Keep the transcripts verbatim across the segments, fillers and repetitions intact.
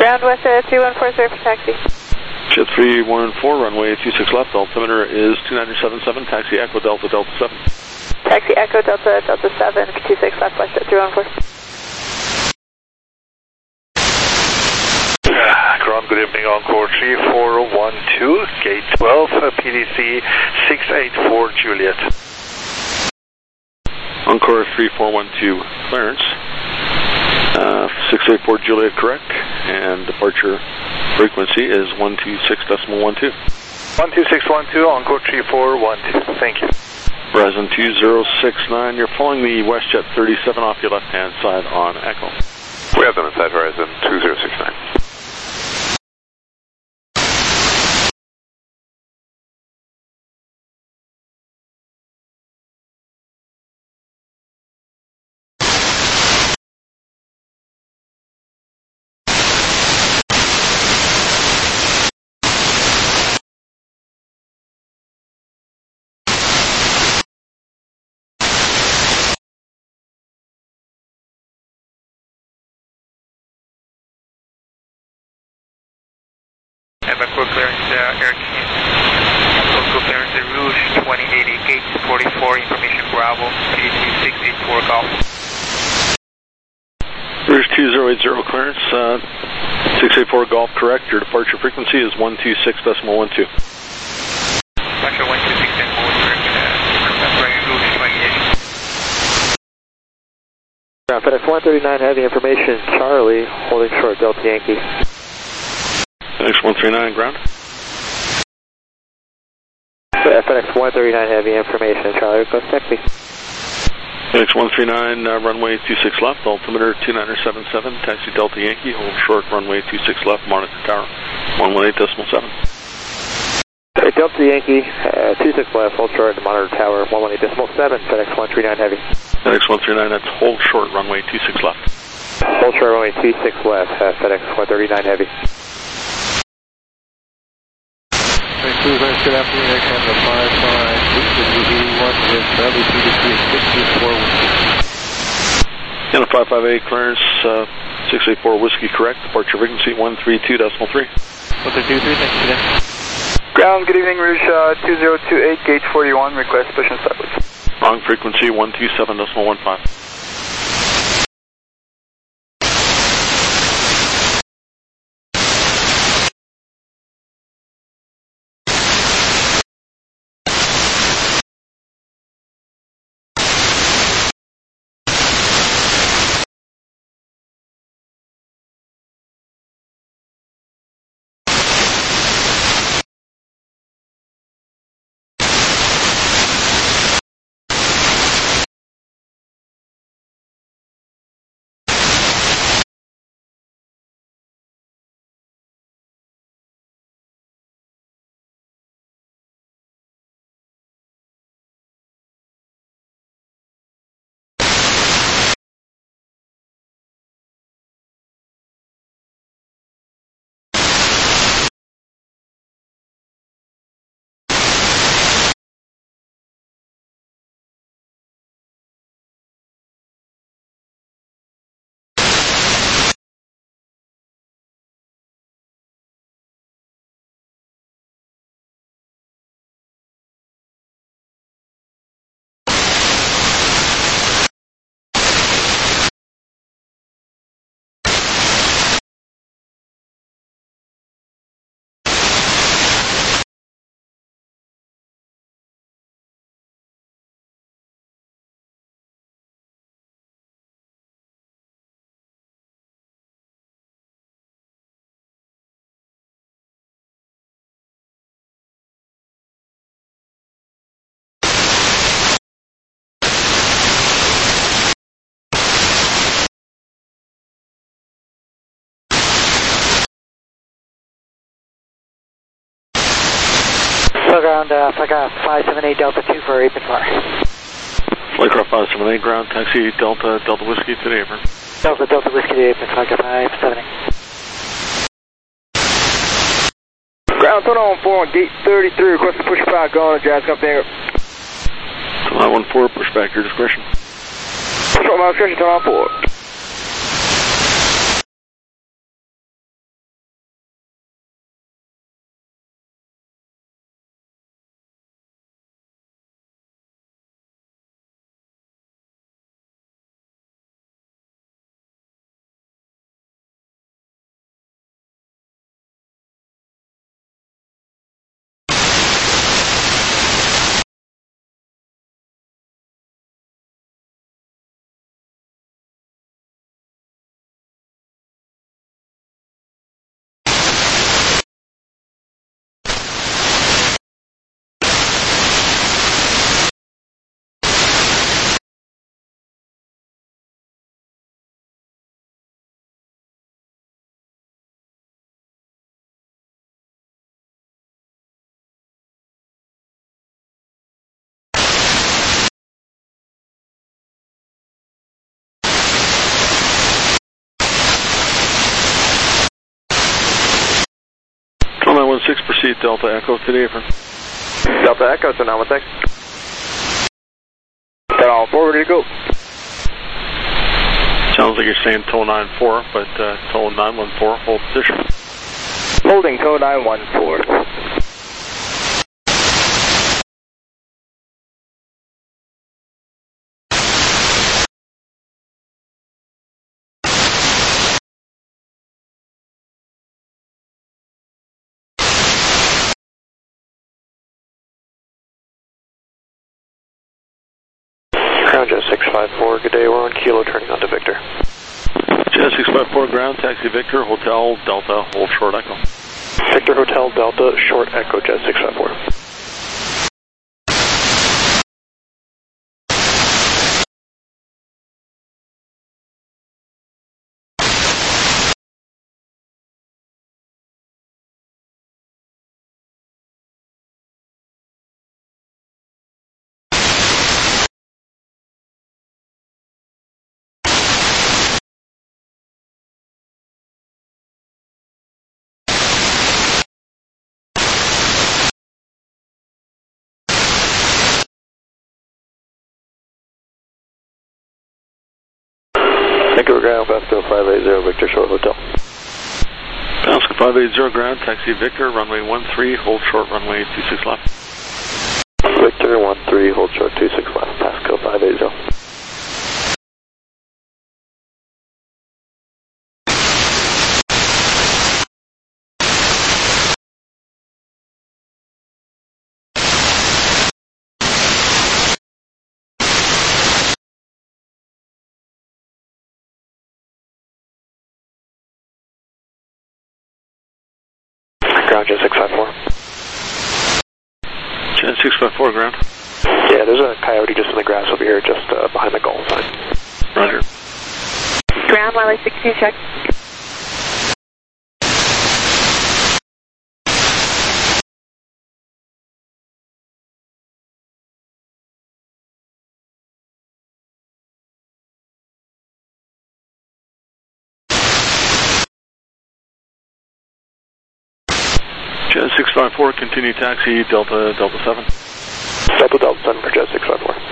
Ground West uh, three one four zero for taxi. Jet three one four, runway two six left, altimeter is two nine seven seven, taxi Echo Delta Delta seven. Taxi Echo Delta Delta seven, two six left, West at three one four. Ground, good evening, Encore three four one two, gate twelve, P D C six eight four Juliet. Encore three four one two, clearance. Uh, six eight four Juliet, correct, and departure frequency is one two six decimal one two. one two six one two, Encore three four one two, thank you. Verizon two zero six nine, you're following the WestJet thirty-seven off your left-hand side on Echo. We have them inside Verizon two zero six nine. Evacuate clearance, uh, Air King. Evacuate clearance, uh, Rouge twenty eighty, gate forty-four, information Bravo, P D C six eight four Golf. Rouge two zero eight zero clearance, uh, six eight four Golf, correct. Your departure frequency is one two six decimal one two. Departure one two six decimal one two, uh, Rouge twenty eighty. FedEx one thirty-nine, heavy information, Charlie, holding short, Delta Yankee. FedEx one thirty-nine, ground. FedEx one thirty-nine, heavy information, Charlie, request taxi. FedEx one thirty-nine, uh, runway two six left, altimeter two nine seven seven, taxi Delta Yankee, hold short, runway two six left, monitor tower, one one eight decimal seven. Delta Yankee, uh, two six left, hold short, monitor tower, one one eight decimal seven, FedEx one thirty-nine, heavy. FedEx one thirty-nine, that's hold short, runway two six left. Hold short, runway two six left, uh, FedEx one thirty-nine, heavy. Good afternoon, Air Canada five five, W eighty-one with Bradley P D C six eight four Whiskey. Canada five five eight, clearance, uh, six eight four Whiskey, correct, departure frequency one three two decimal three. one three two three, thanks for that. Ground, good evening, Rouge uh, two zero two eight, gate forty-one, request push and start please. Wrong frequency one two seven decimal one five. Ground, uh, Flycraft five seven eight Delta two for Apron Car. Flycraft five seven eight, ground, taxi Delta, Delta Whiskey to the apron. Delta, Delta Whiskey to Apron, Flycraft five seven eight. Ground, turn on four on gate thirty-three, request to push back on Jazz Company. nine one four, push back your discretion. Push on my discretion, turn on four. six, proceed Delta Echo to the apron. Delta Echo, so nine one six. Got all four, ready to go. Sounds like you're saying tow nine four, but uh, tow nine one four, hold position. Holding tow nine one four. Ground Jet six five four, good day, we're on Kilo turning on to Victor. Jet six five four ground, taxi Victor, Hotel Delta, hold short Echo. Victor Hotel Delta, short Echo, Jet six five four. Vancouver ground, Pasco five eight zero, Victor short Hotel. Pasco five eight zero ground, taxi Victor, runway one three, hold short runway two six left. Victor one three, hold short two six left, Pasco five eight zero. Ground Jet six five four. Jet six five four ground. Yeah, there's a coyote just in the grass over here, just uh, behind the goal sign. Roger. Ground, Miley sixteen, check. Jet six five four, continue taxi Delta Delta seven. Delta Delta seven for Jet six five four.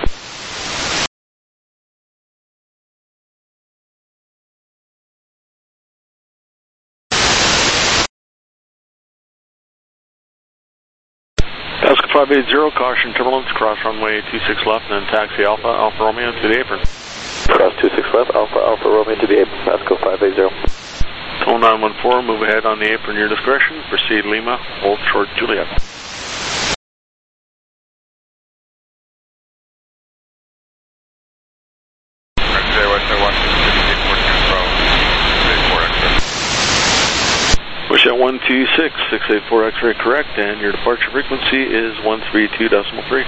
Pasco five eight zero, caution turbulence, cross runway two six left, and then taxi Alpha, Alpha Romeo to the apron. Cross two six left, Alpha Alpha Romeo to the apron, Pasco five eight zero. Tow nine one four, move ahead on the apron, your discretion. Proceed Lima, hold short Juliet. Wish at one two six, six eight four X-ray correct, and your departure frequency is one three two decimal three.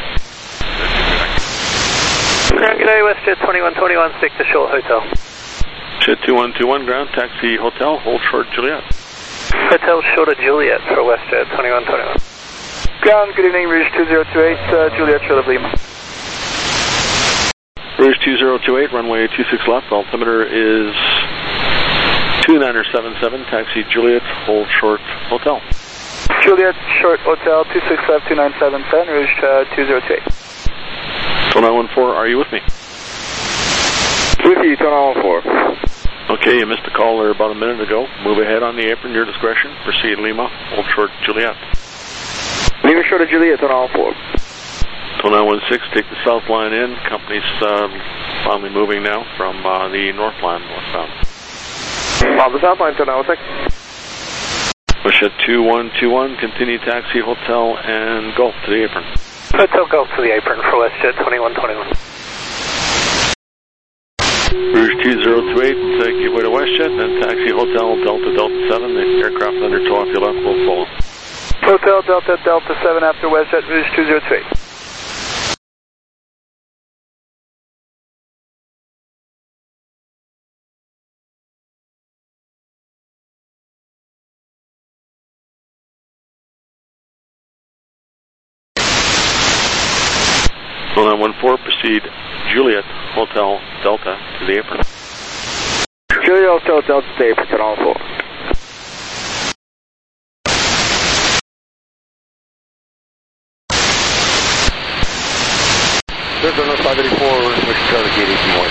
Ground, good day, WestJet twenty-one twenty-one, stick to short Hotel. Jet two one two one ground, taxi Hotel, hold short Juliet. Hotel short of Juliet for WestJet twenty-one twenty-one. Ground, good evening, Rouge two zero two eight, uh, Juliet short of Lima. Rouge two zero two eight, runway two six left, altimeter is two niner seven seven, taxi Juliet, hold short Hotel. Juliet short Hotel, two six left, two nine seven seven, Rouge uh, two zero two eight. Tow nine one four, are you with me? With you, tow nine one four. Okay, you missed a call there about a minute ago. Move ahead on the apron, your discretion. Proceed Lima, hold short Juliet. Lima short of Juliet, tow nine one four. Tow nine one six, take the south line in. Company's um, finally moving now from uh, the north line northbound. On the south line, tow nine one six. Push at two one two one, continue taxi Hotel and Gulf to the apron. Hotel Gulf to the apron for WestJet twenty-one twenty-one. Rouge two zero two eight, take your way to WestJet, then taxi Hotel Delta Delta seven. The aircraft under tow off your left will follow. Hotel Delta Delta seven after WestJet, Rouge two zero two eight. Tow nine one four, proceed Juliet Hotel Delta to the apron. Juliet Hotel Delta to the apron, tow nine one four. There's another five eighty-four, Wichita to gate eighty-one.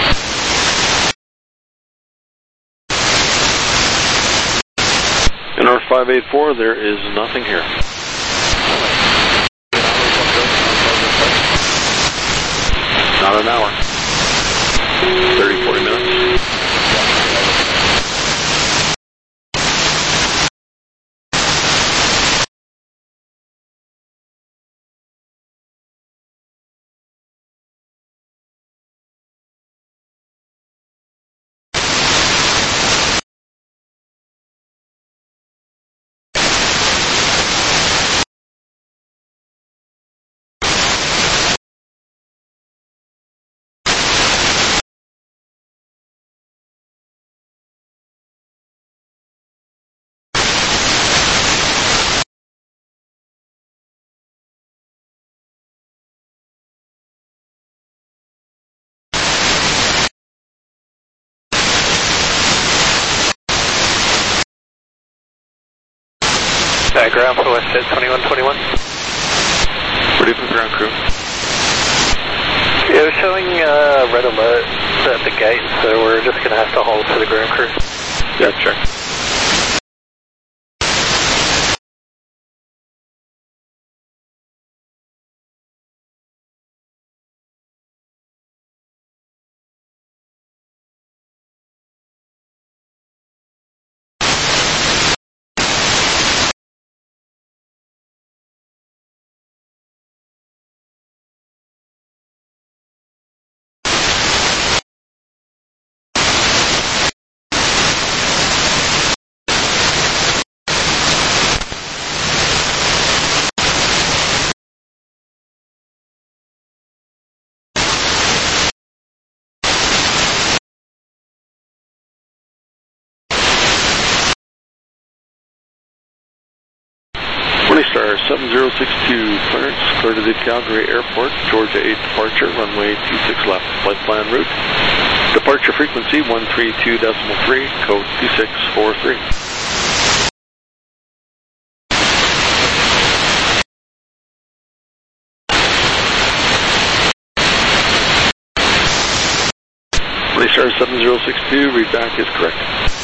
In our five eighty-four, there is nothing here. Not an hour. thirty, forty minutes. Uh, ground for Westjet twenty-one twenty-one. What is the ground crew? Yeah, we're showing uh, red alert at the gate, so we're just going to have to hold for the ground crew. Yeah, check. Star seven zero six two, clearance, clear to the Calgary Airport, Georgia eight departure, runway two six left, flight plan route. Departure frequency one three two point three, code two six four three. Star seven zero six two, read back is correct.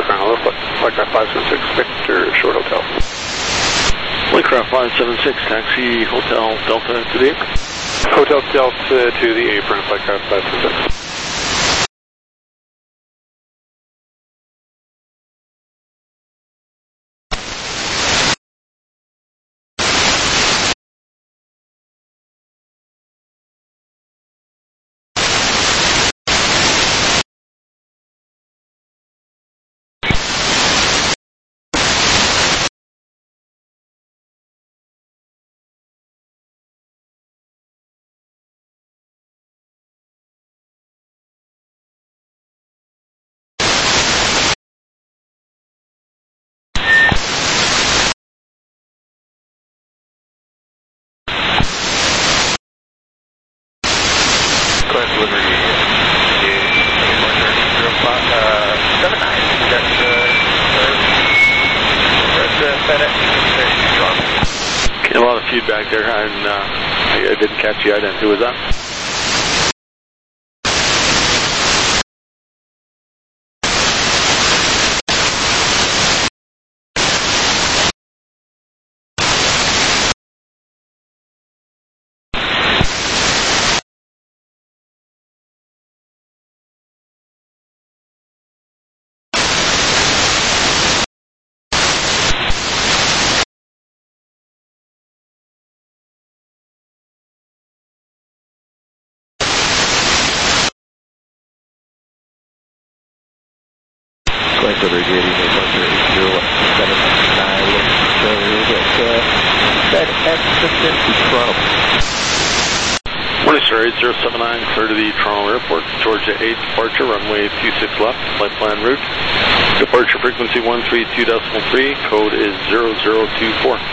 Hello, Colonel. Flightcraft five seven six, Victor, short hotel. Flightcraft five seven six, taxi Hotel Delta to the apron. Hotel Delta to the apron, Flightcraft five seven six. Request delivery, seven nine, that's, that's FedEx, Okay, a lot of feedback there, and uh, I, I didn't catch the ident. Who was that? Request delivery, J D, departure eight zero seven nine, FedEx system to Toronto. Morning, sir, eight zero seven nine, clear to the Toronto Airport. Georgia eight departure, runway two six left, flight plan route. Departure frequency one three two point three, code is zero zero two four.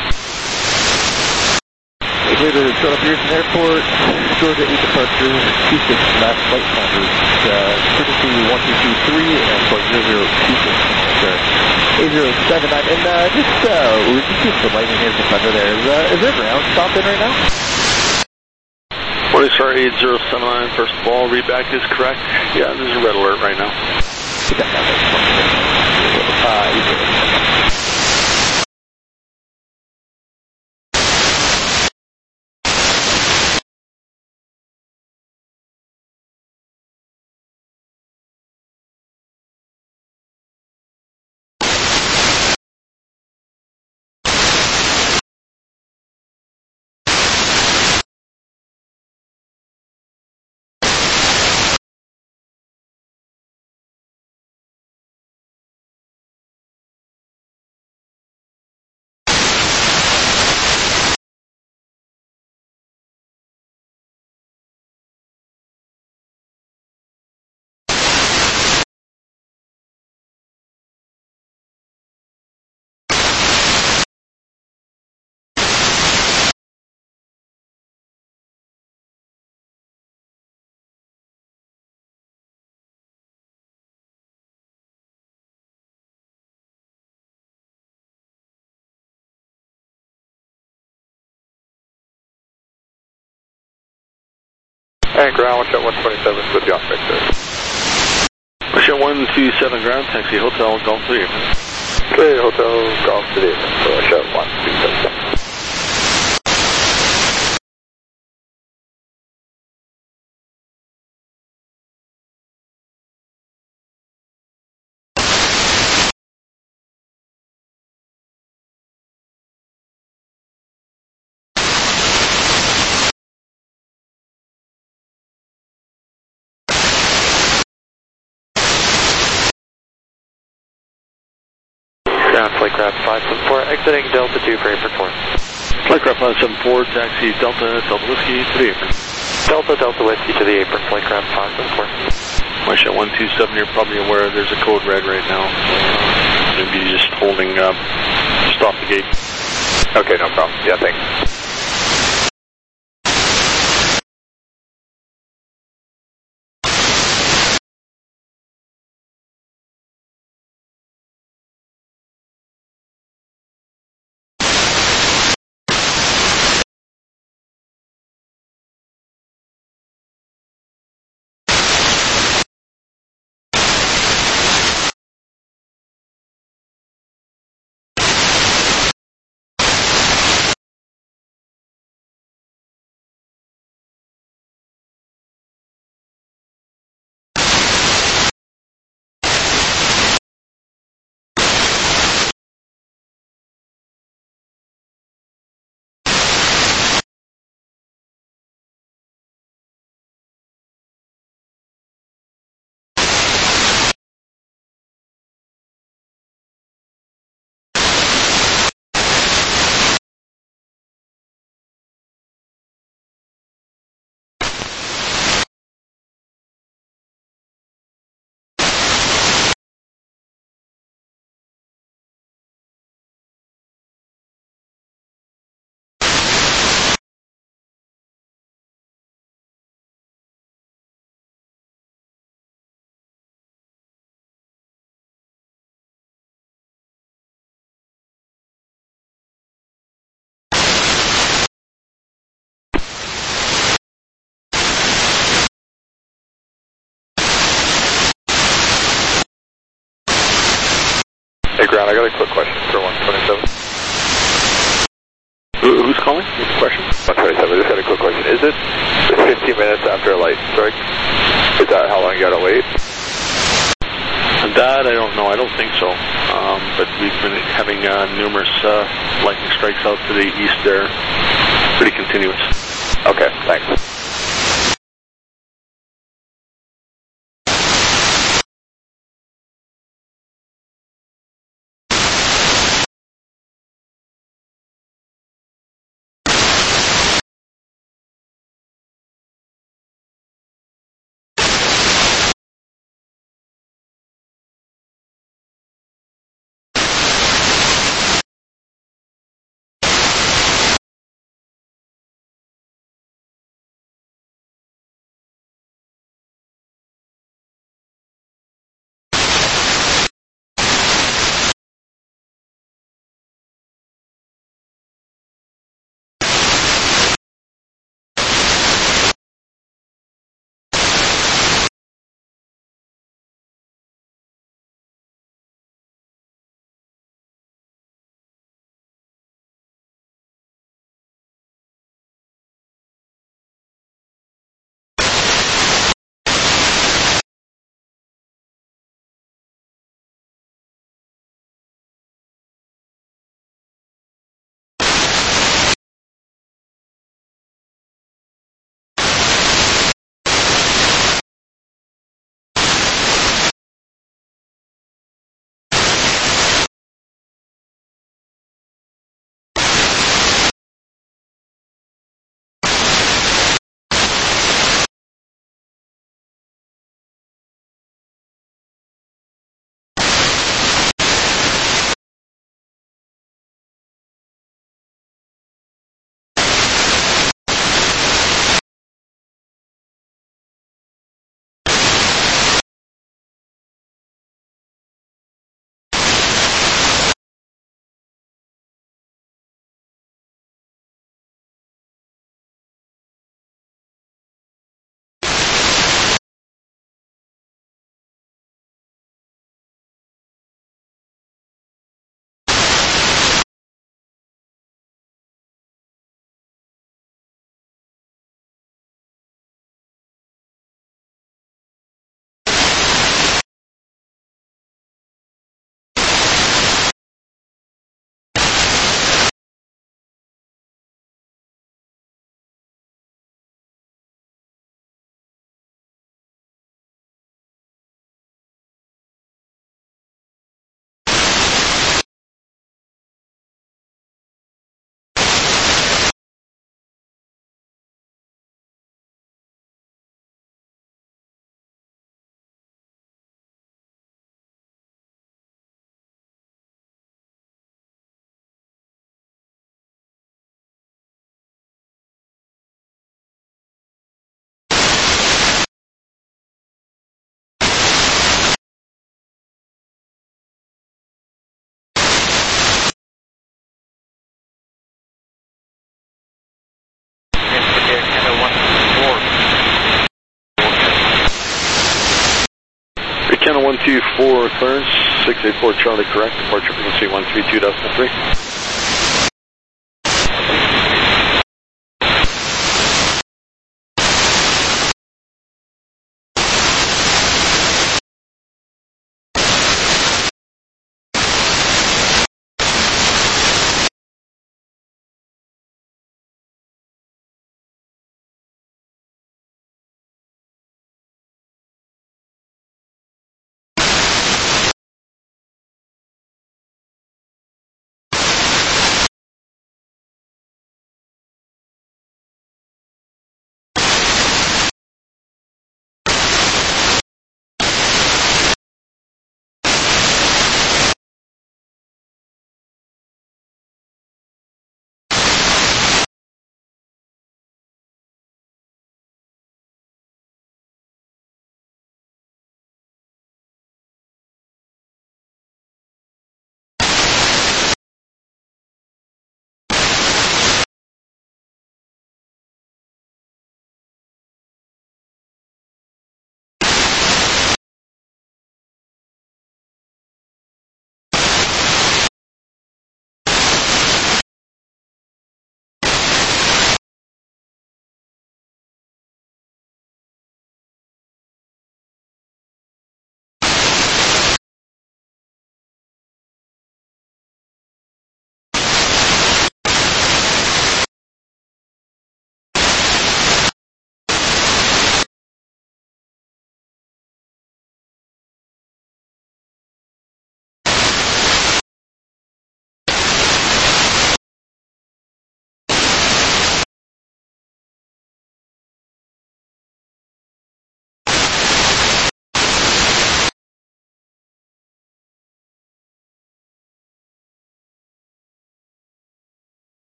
Clear to Toronto Pearson Airport, Georgia eight departure, two six left, flight plan route, uh, frequency one two two three, and flight zero zero two six, sir. eight zero seven nine, and uh, just, uh, we're just doing some lighting here at the thunder there. Is, uh, is there ground stop in right now? Morning, sir, eight zero seven nine, first of all, readback is correct. Yeah, there's a red alert right now. Uh, And ground, watch out one twenty-seven with the off sir. Watch out one two seven ground, taxi Hotel Golf to the apron. Clear Hotel Golf to the apron, so watch out one two seven. Ground Flightcraft five seven four, exiting Delta two for apron four. Flightcraft five seven four, taxi Delta, Delta Whiskey to the apron. Delta, Delta Whiskey to the apron, Flightcraft five seven four. Watch out one two seven, you're probably aware there's a code red right now. Maybe just holding up, just off the gate. Okay, no problem. Yeah, thanks. Hey, Ground, I got a quick question for one twenty-seven. Who, who's calling? What's the question? one twenty-seven, I just had a quick question. Is it fifteen minutes after a light strike? Is that how long you gotta wait? That I don't know. I don't think so. Um, but we've been having uh, numerous uh, lightning strikes out to the east there. Pretty continuous. Okay, thanks. Channel one two four clearance, six eight four Charlie correct, departure frequency one three two point three.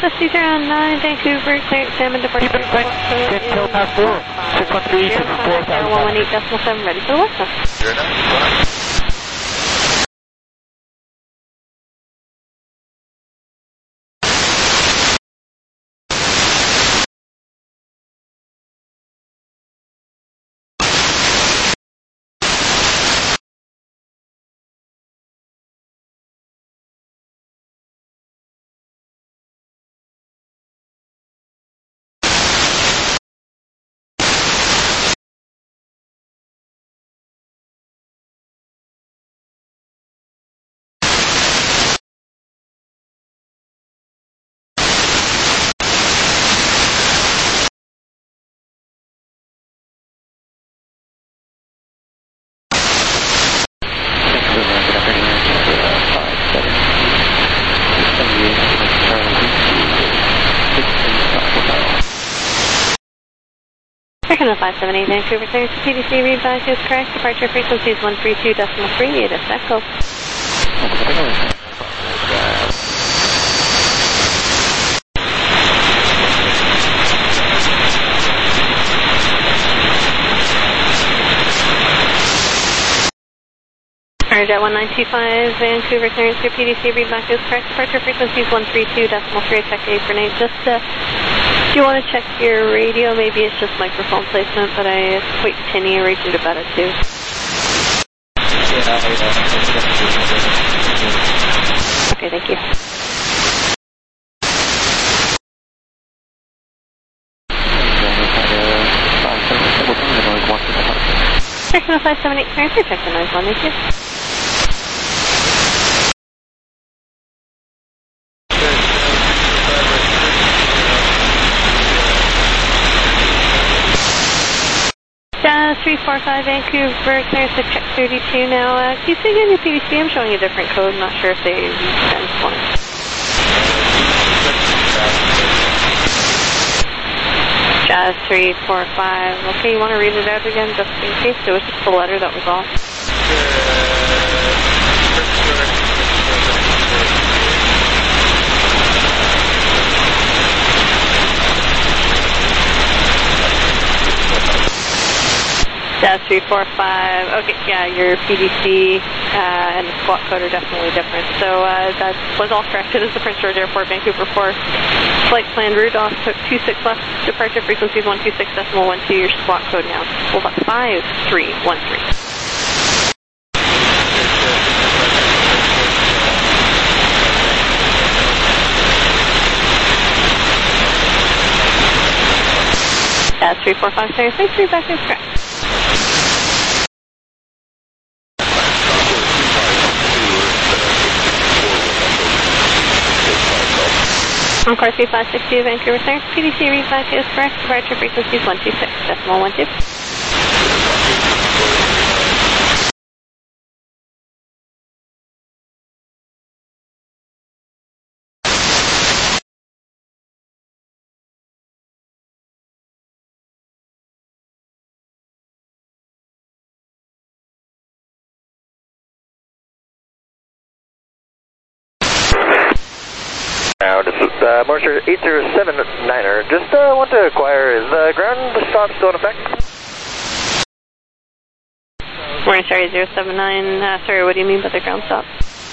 S C zero nine, Vancouver, clearance salmon departure. Keep it quick. Get till past four. six one three, six four thousand. one one eight decimal seven, ready for the west coast. Zero nine. Second five seven eight, Vancouver, clearance to P D C, read back is correct. Departure frequency is one three two decimal three, eight S Echo. Jet one nine two five, Vancouver, clearance to P D C, read back is correct. Departure frequency is one three two decimal three, check eight for Nate. Just, uh, if you want to check your radio, maybe it's just microphone placement, but I, it's quite tinny, I reached it about it too. Okay, thank you. Second five seven eight, clearance, check the noise one, thank you. three four five Vancouver, clearance to check thirty-two now. Uh, can you say again your P D C? I'm showing a different code. I'm not sure if they use this one. Jazz three four five. Okay, you want to read it out again just in case? It was just the letter, that was all. Jazz three four five. Okay, yeah, your P D C uh, and the squawk code are definitely different. So uh, that was all corrected as the Prince George Airport, Vancouver four. Flight planned route off, took two six left, departure frequency is one two six decimal one two, your squawk code now. Hold up, five three one three. Jazz three four five, sorry, thanks, three back is correct. On course three five six two, Vancouver, clearance. P D C read back is correct. Departure frequency is one two six decimal one two. Now, this is uh, Marcher eight zero seven niner. Just uh, want to inquire, is the ground stop still in effect? Morning, sorry, zero seven nine. Uh, sorry, what do you mean by the ground stop?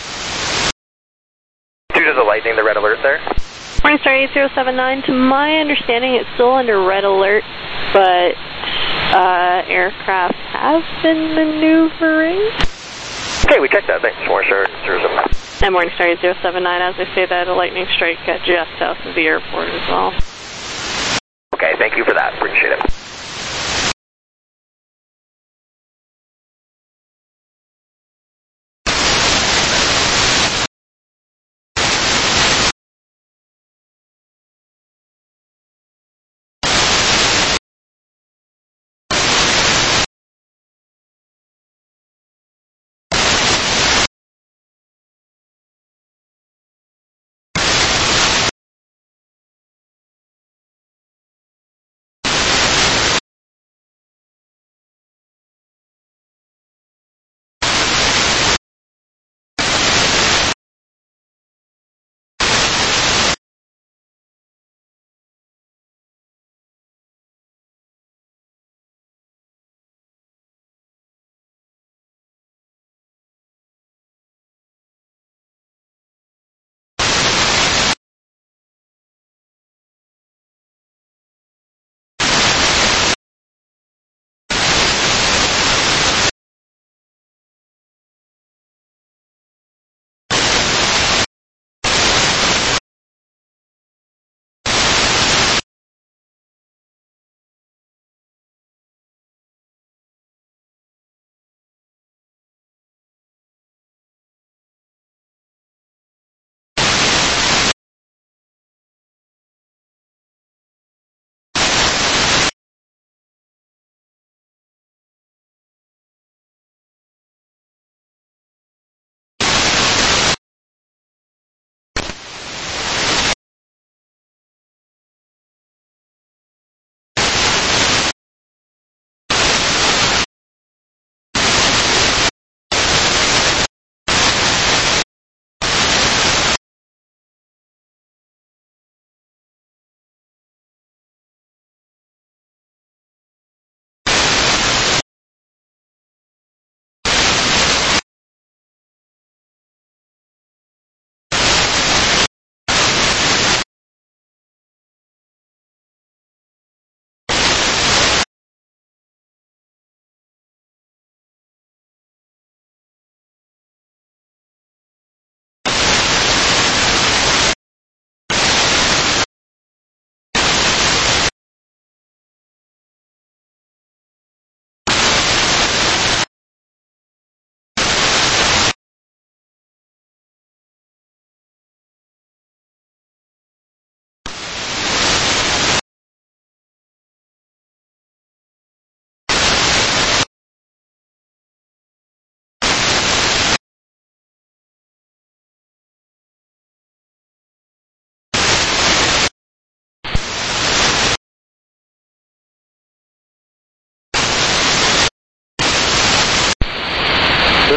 Due to the lightning, the red alert there? Morning, sorry, eight zero seven nine. To my understanding, it's still under red alert, but uh, aircraft have been maneuvering. Okay, we checked that. Thanks, Marcher zero seven nine. And Morning Star zero seven nine, as I say that, a lightning strike uh, just south of the airport as well. Okay, thank you for that. Appreciate it.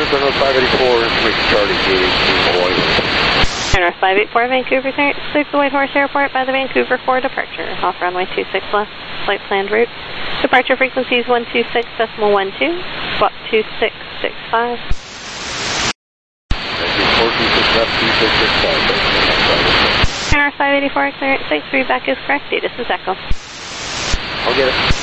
clearance on North five eighty-four, information Charlie, gate eighteen, Hawaii. North five eighty-four, Vancouver, clearance, clear to White Horse Airport by the Vancouver four departure. Off runway two six left, flight planned route. Departure frequency is one two six point one two, squawk two six six five. Thank you, four two six left, two six six five. North five eighty-four, clearance, six three back is correct, this is Echo. I'll get it.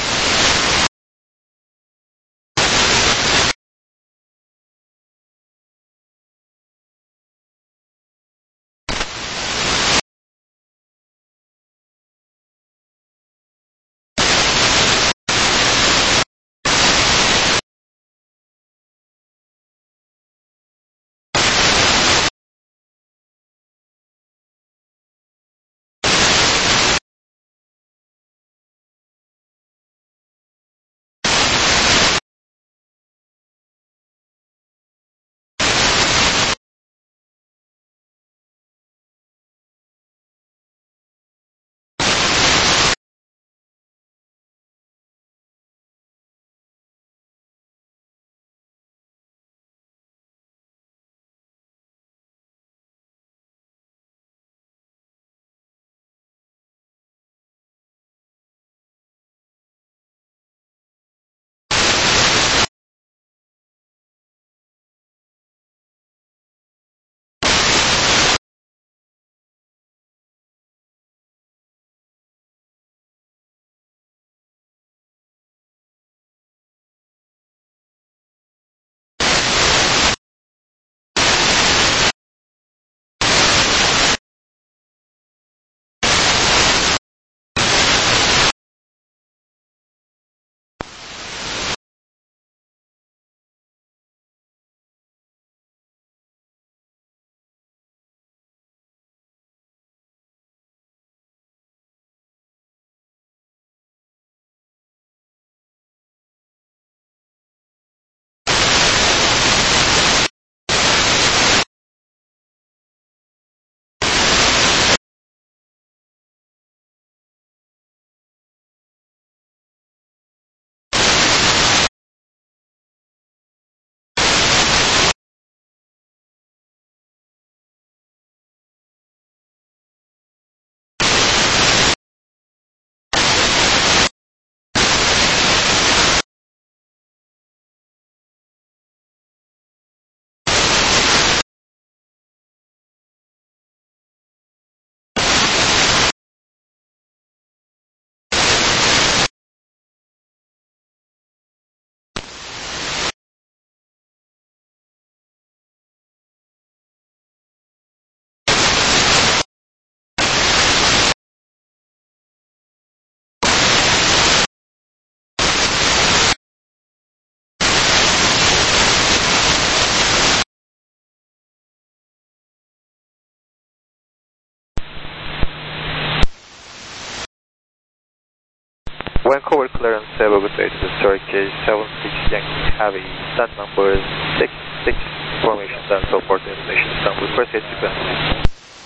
Vancouver clearance, Seba with eight to the Turkish, seven six Yankee Heavy, stand number six six, formation and so forth, information Istanbul, first aid sequence.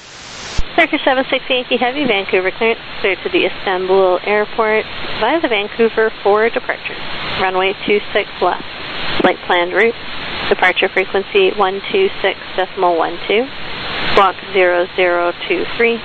Turkish seven six Yankee Heavy, Vancouver clearance, clear to the Istanbul airport via the Vancouver four departure. Runway two six left, flight planned route, departure frequency one two six point one two, squawk zero zero two three.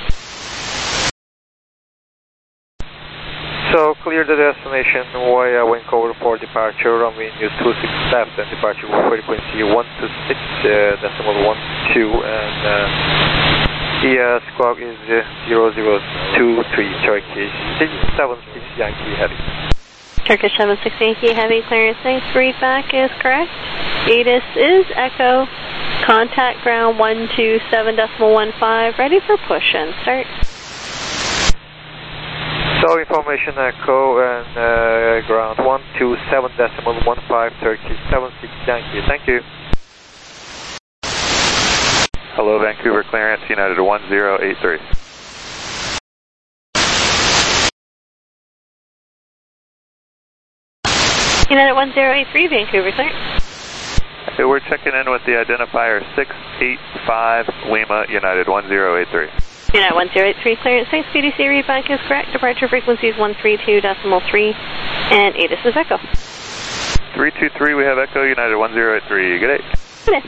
So clear the destination via Vancouver for departure, runway news two six left and departure frequency one two six point one two and uh, the uh, squawk is uh, zero zero two three Turkish six seven six Yankee Heavy. Turkish seven six Yankee Heavy, clearance thanks, read back is correct. A T I S is Echo, contact ground one two seven point one five, ready for push and start. So information Echo and uh, ground one two seven point one five, Turkey seven six Yankee. Thank you. Hello, Vancouver clearance, United one zero eight three. United one zero eight three, Vancouver clearance. Okay, we're checking in with the identifier six eight five Lima, United one zero eight three. United one zero eight three, clearance, thanks, P D C readback is correct, departure frequency is one three two point three, and A T I S is Echo. three two three, we have Echo, United one zero eight three, good day. Miss.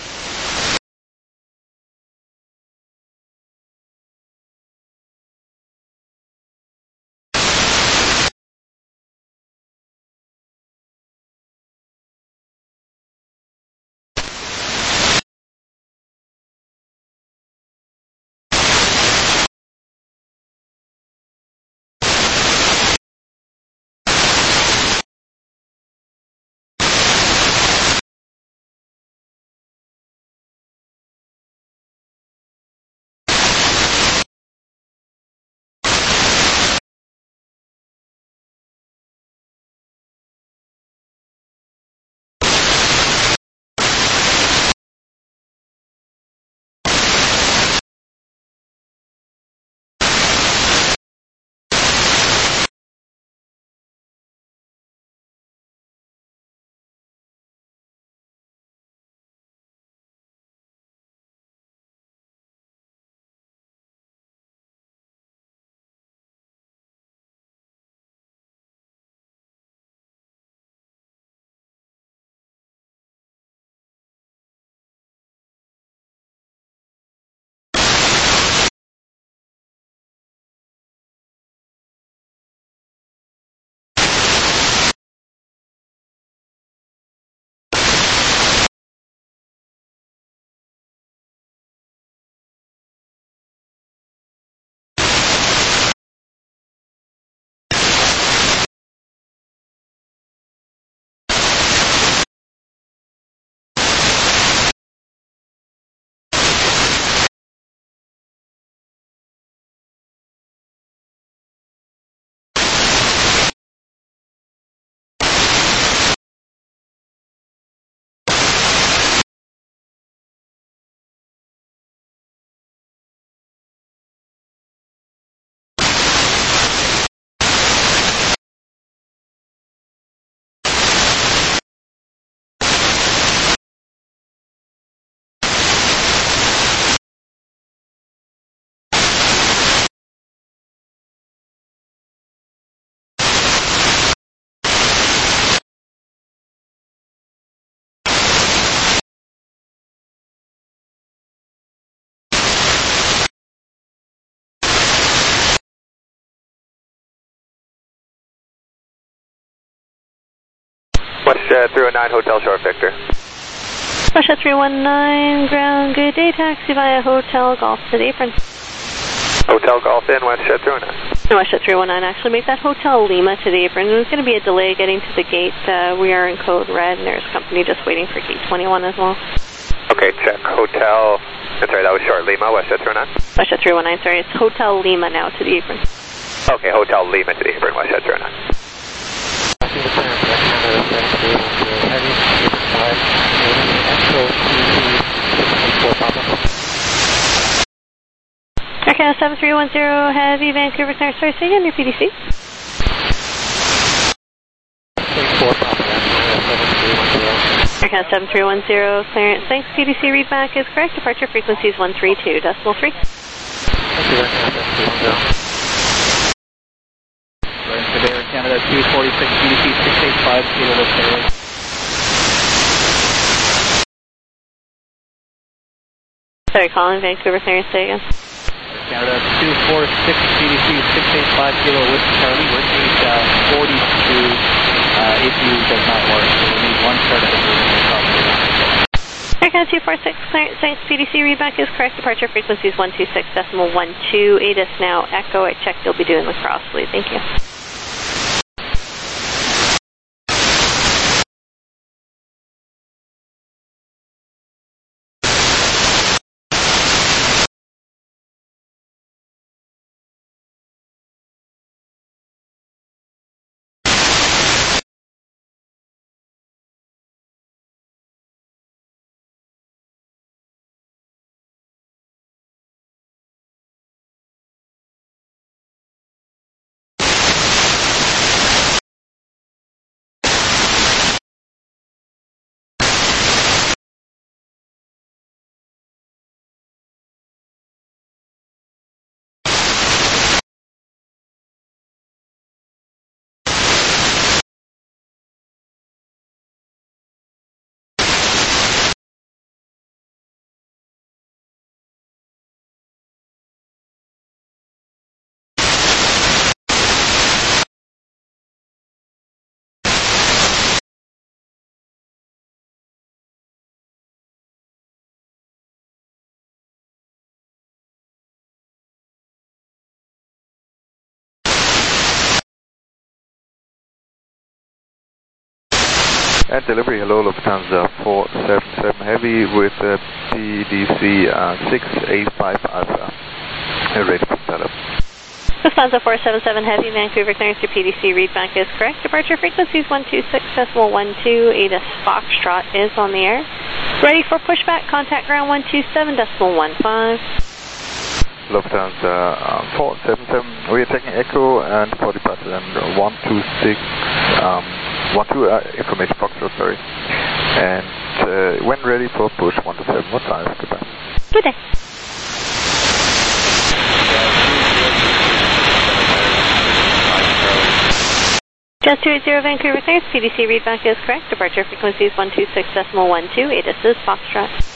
WestJet three one nine, Hotel Short Victor. WestJet three one nine, ground, good day, taxi via Hotel Golf to the apron. Hotel Golf in, WestJet three one nine. No, WestJet three one nine actually make that Hotel Lima to the apron. There's going to be a delay getting to the gate. Uh, we are in code red, and there's company just waiting for gate twenty-one as well. Okay, check. Hotel, I'm sorry, that was Short Lima, WestJet three one nine? WestJet three one nine, sorry, it's Hotel Lima now to the apron. Okay, Hotel Lima to the apron, WestJet three one nine. Okay, seven three one zero, Heavy, Vancouver Center. Sorry, say again, your P D C. Okay, seven three one zero, clearance. Thanks, P D C readback is correct. Departure frequency is one three two decimal three. Air Canada two forty-six, P D C six eight five, Kilo Whiskey. Sorry, calling Vancouver clearance, say again. Canada two forty-six, P D C six eight five, Kilo Whiskey Charlie. We're gate uh, forty-two, uh, A P U does not work, so we need one start of the movement. Air Canada two four six, clearance, thanks, P D C readback is correct. Departure frequency is one two six decimal one two. A D I S now, Echo, I checked you'll be doing the cross lead, thank you. And delivery, hello, Lufthansa four seven seven Heavy with uh, P D C uh, six eight five Alpha. Uh, ready for setup. Lufthansa four seven seven Heavy, Vancouver clearance to P D C readback is correct. Departure frequency is one two six decimal one two. A D A S Foxtrot is on the air. Ready for pushback, contact ground one two seven decimal one five. Lufthansa uh, four seven seven, we are taking Echo and for departure and one two six, um, one two, uh, information Foxtrot, sorry. And uh, when ready for push one two seven one five, goodbye. Good day. Just two eight zero Vancouver clearance, P D C readback is correct. Departure frequency is one two six decimal one two. A D A S is Foxtrot.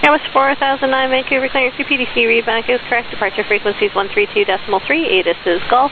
Camus four thousand nine, Vancouver, clearance to P D C, readback is correct. Departure frequency is one three two point three, ATIS is Golf.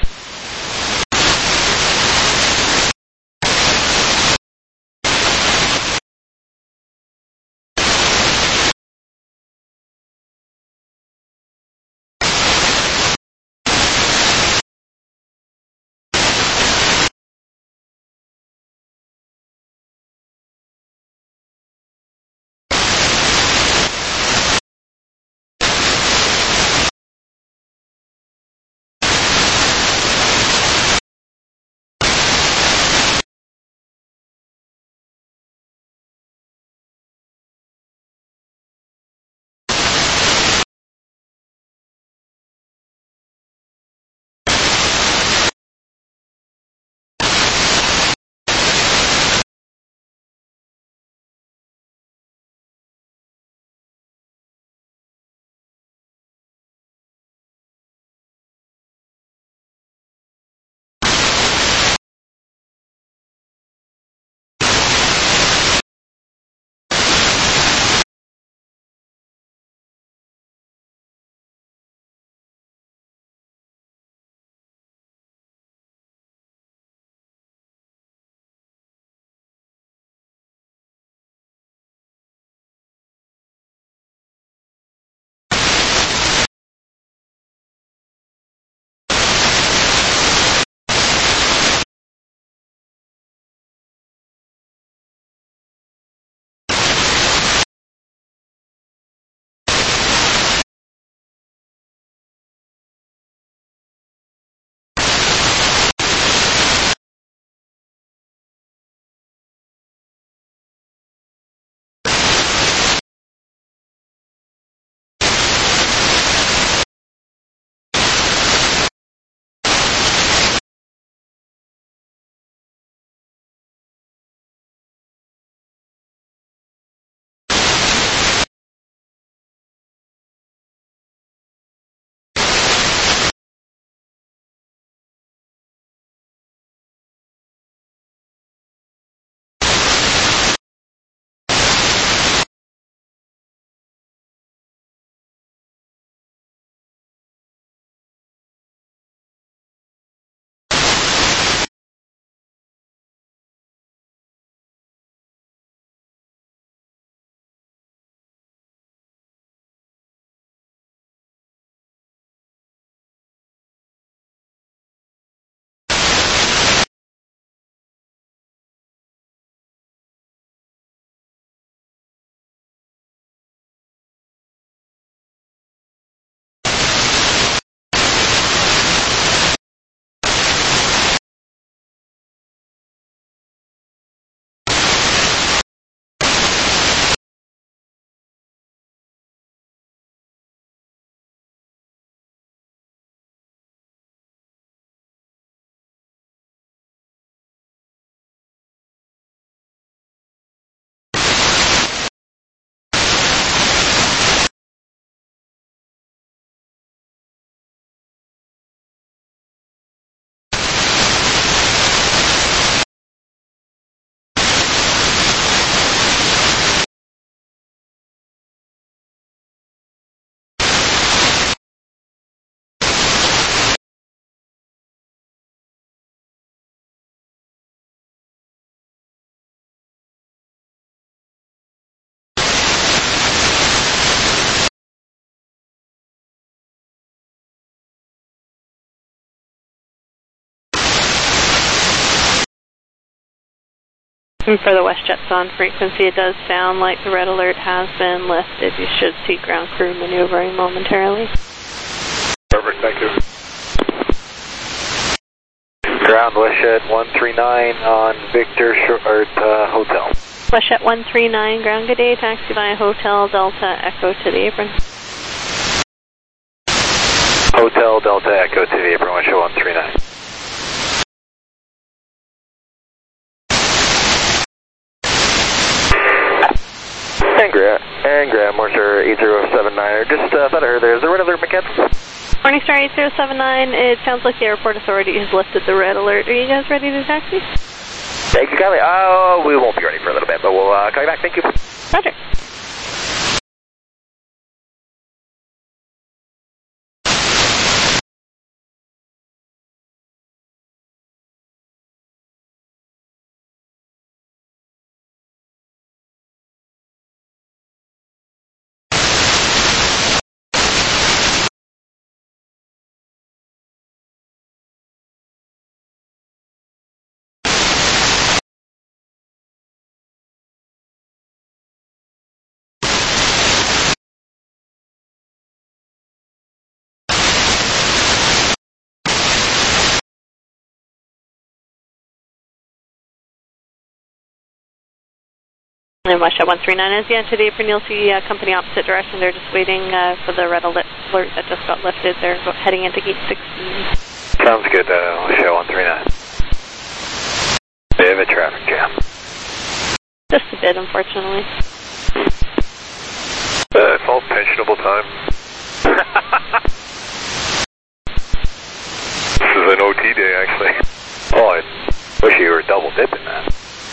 And for the WestJet on frequency, it does sound like the red alert has been lifted. You should see ground crew maneuvering momentarily. Perfect, thank you. Ground WestJet one three nine on Victor Short uh, Hotel. WestJet one three nine, ground, good day, taxi via Hotel Delta Echo to the apron. Hotel Delta Echo to the apron, WestJet one three nine. And Grant, and Grant, Mortar eight zero seven nine, just uh, thought I heard there. Is there red alert, McKenzie? Morningstar eight zero seven nine, it sounds like the airport authority has lifted the red alert. Are you guys ready to taxi? Thank you, Kylie. Oh, we won't be ready for a little bit, but we'll uh, call you back. Thank you. Roger. And Westjet one three nine is the entity for Neil C, uh, company opposite direction. They're just waiting uh, for the red alert that just got lifted. They're heading into gate sixteen. Sounds good, uh, Westjet one three nine. Bit of a traffic jam. Just a bit, unfortunately. Uh, it's all pensionable time. This is an O T day, actually. Oh, I wish you were double dipping that.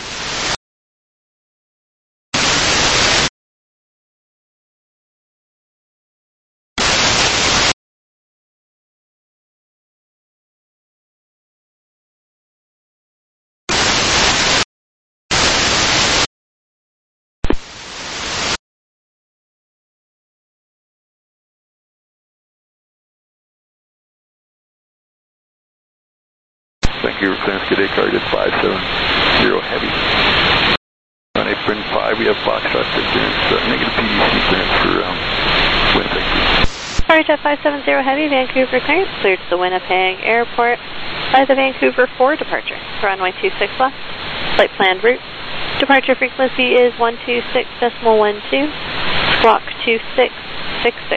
Vancouver clearance, good day, target five seven zero heavy. On apron five, we have Foxtrot clearance, uh, negative P D C clearance for um, Winnipeg. Target five seven zero heavy, Vancouver clearance, cleared to the Winnipeg Airport by the Vancouver four departure. Runway two six left, flight planned route. Departure frequency is one two six decimal one two, squawk two six six six.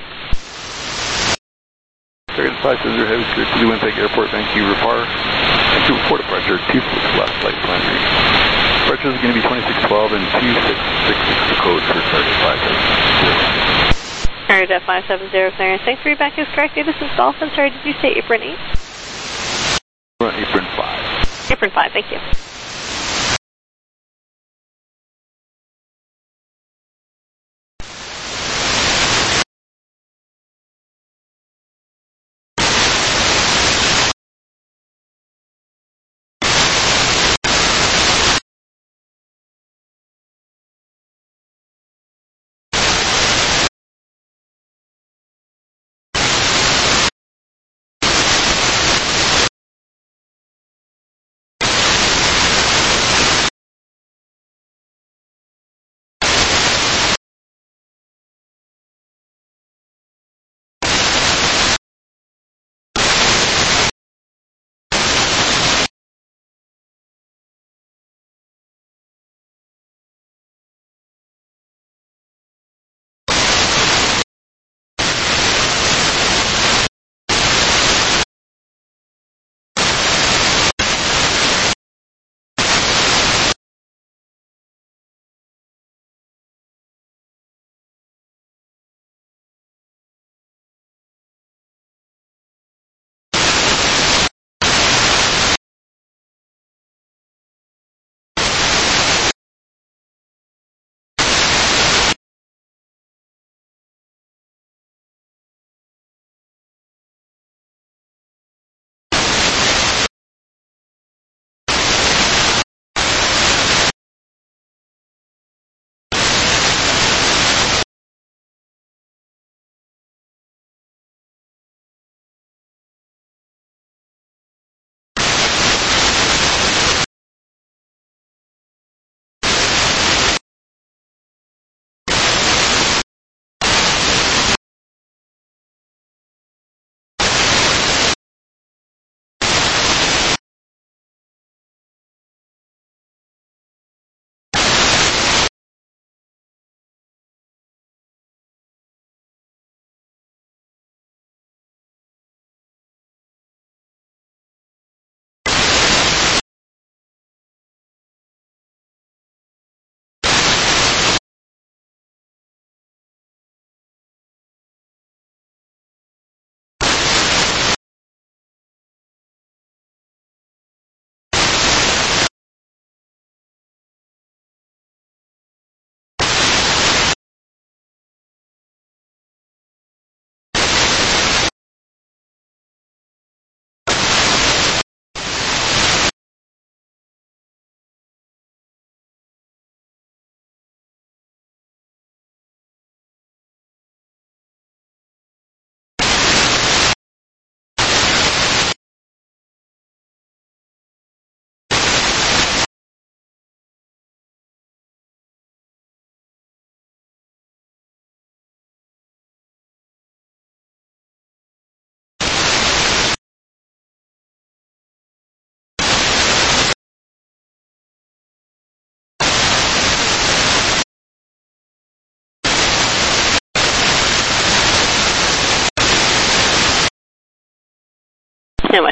Target five seven zero heavy, cleared to the Winnipeg Airport, Vancouver Par. Vancouver four departure, two six left, flight planned route. Departure is going to be twenty-six twelve and two six six six, the code for target five seven zero. Target five seven zero clearance. Thanks for your back is correct. This is Dolphin. Sorry, did you say apron eight? Apron five. Apron five, thank you.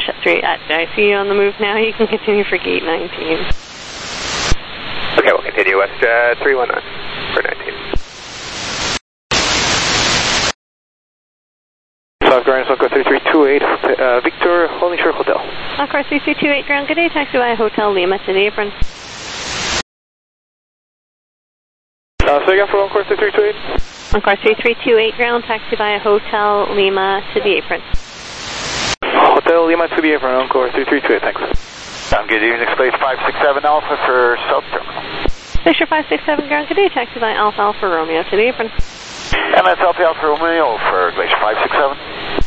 at three. Uh, I see you on the move now. You can continue for gate nineteen. Okay, we'll continue west uh, three one nine for nineteen. South Ground, Sunco three three two eight, uh, Victor, Holding Shore Hotel. Encore three three two eight, ground, good day, taxi via Hotel Lima to the apron. Uh, so again for Encore three three two eight? Encore three three two eight, ground, taxi via Hotel Lima to the apron. Hotel Lima to the apron, Encore three three two eight, thanks. I'm good evening, space five six seven Alpha for South Terminal. Fisher five six seven, ground, good day, taxi via Alpha Alpha Romeo to the apron. M S Alpha Alpha Romeo for Glacier five six seven.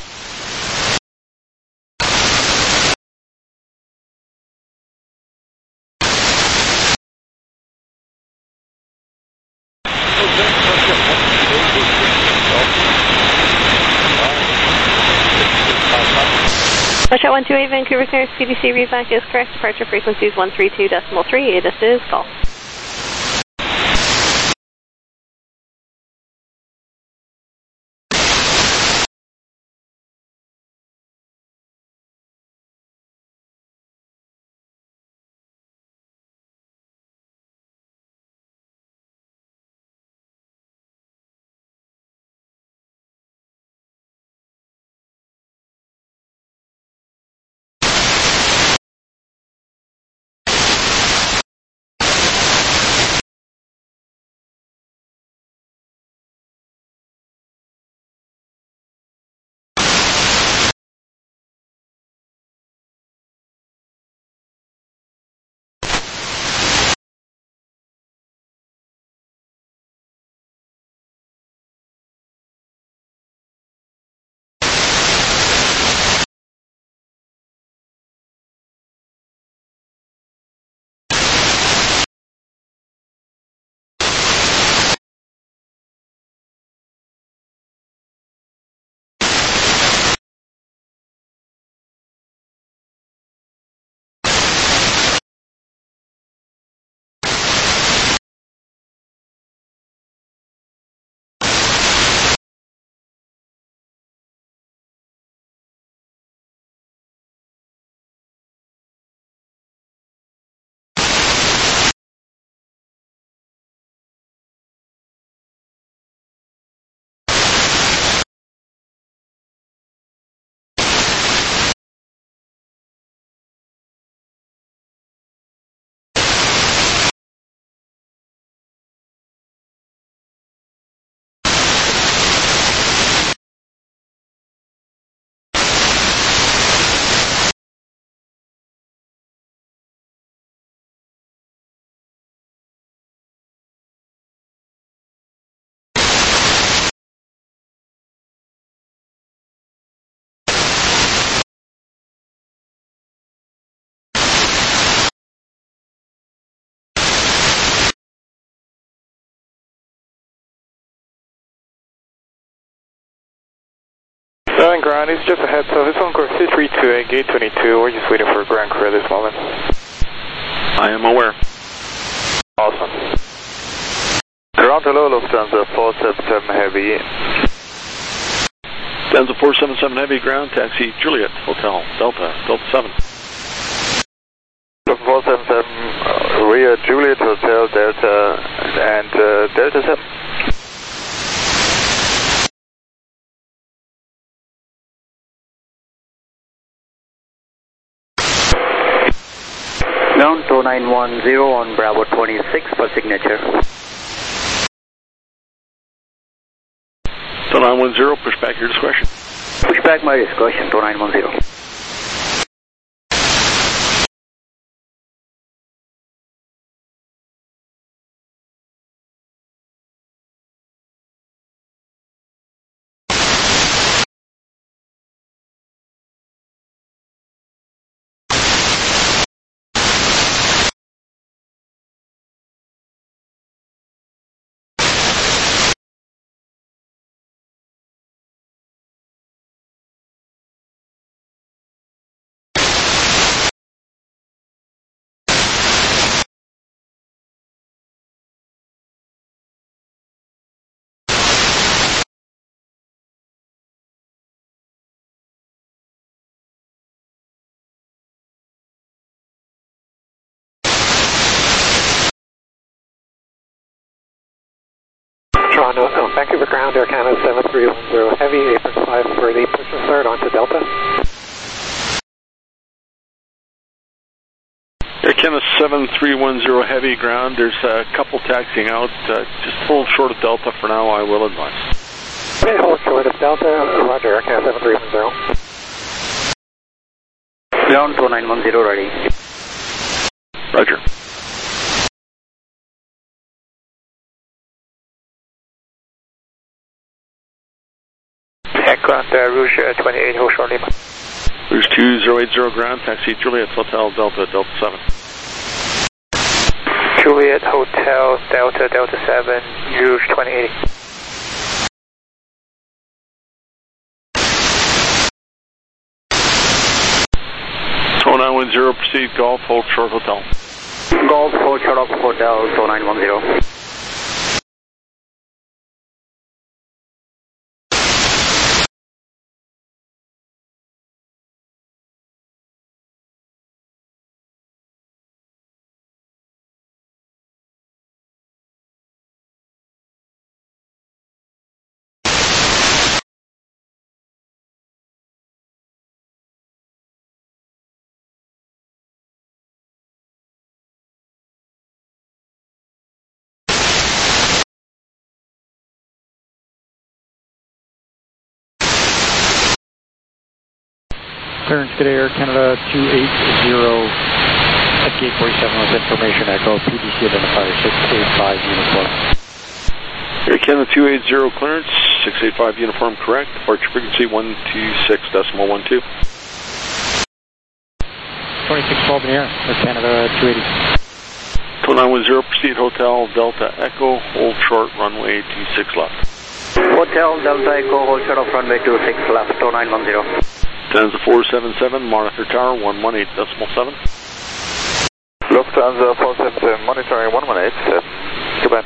Shot one two eight, Vancouver Clearance, P D C readback is correct. Departure frequency is one three two point three. This is golf. Southern Ground, it's just a heads up. It's Encore three three two eight, gate twenty-two. We're just waiting for ground crew at this moment. I am aware. Awesome. Ground hello, Lufthansa four seven seven Heavy. Lufthansa four seven seven Heavy, ground, taxi Juliet, Hotel, Delta, Delta seven. four seven seven, uh, rear Juliet, Hotel, Delta, and uh, Delta seven. Ground two nine one zero on Bravo twenty-six for signature. two nine one zero, push back your discretion. Push back my discretion, two nine one zero. Canada seven three one zero heavy ground. There's a couple taxiing out. Uh, just hold short of Delta for now, I will advise. Okay, hold short of Delta. Roger, Air Canada seven three one zero. Ground two nine one zero ready. Roger. Aircraft uh, Rouge uh, twenty-eight, hold short Lima. Rouge two zero eight zero ground, taxi Juliet Hotel Delta Delta seven. Juliet Hotel Delta Delta seven, Rouge twenty eighty. two nine one zero, proceed Golf, hold short Hotel. Golf, hold short of Hotel two nine one zero. Clearance to Air Canada two eight zero at gate forty-seven with information echo, P D C identifier six eight five uniform. Air Canada two eight zero clearance, six eight five uniform correct, departure frequency one two six decimal one two. twenty-six twelve in the air, Air Canada two eighty. two nine one zero, proceed Hotel Delta Echo, hold short runway two six left. Hotel Delta Echo, hold short of runway two six left, two nine one zero. Lufthansa four seven seven, monitor tower one one eight decimal seven. Lufthansa four seven seven, monitoring one one eight, uh, goodbye.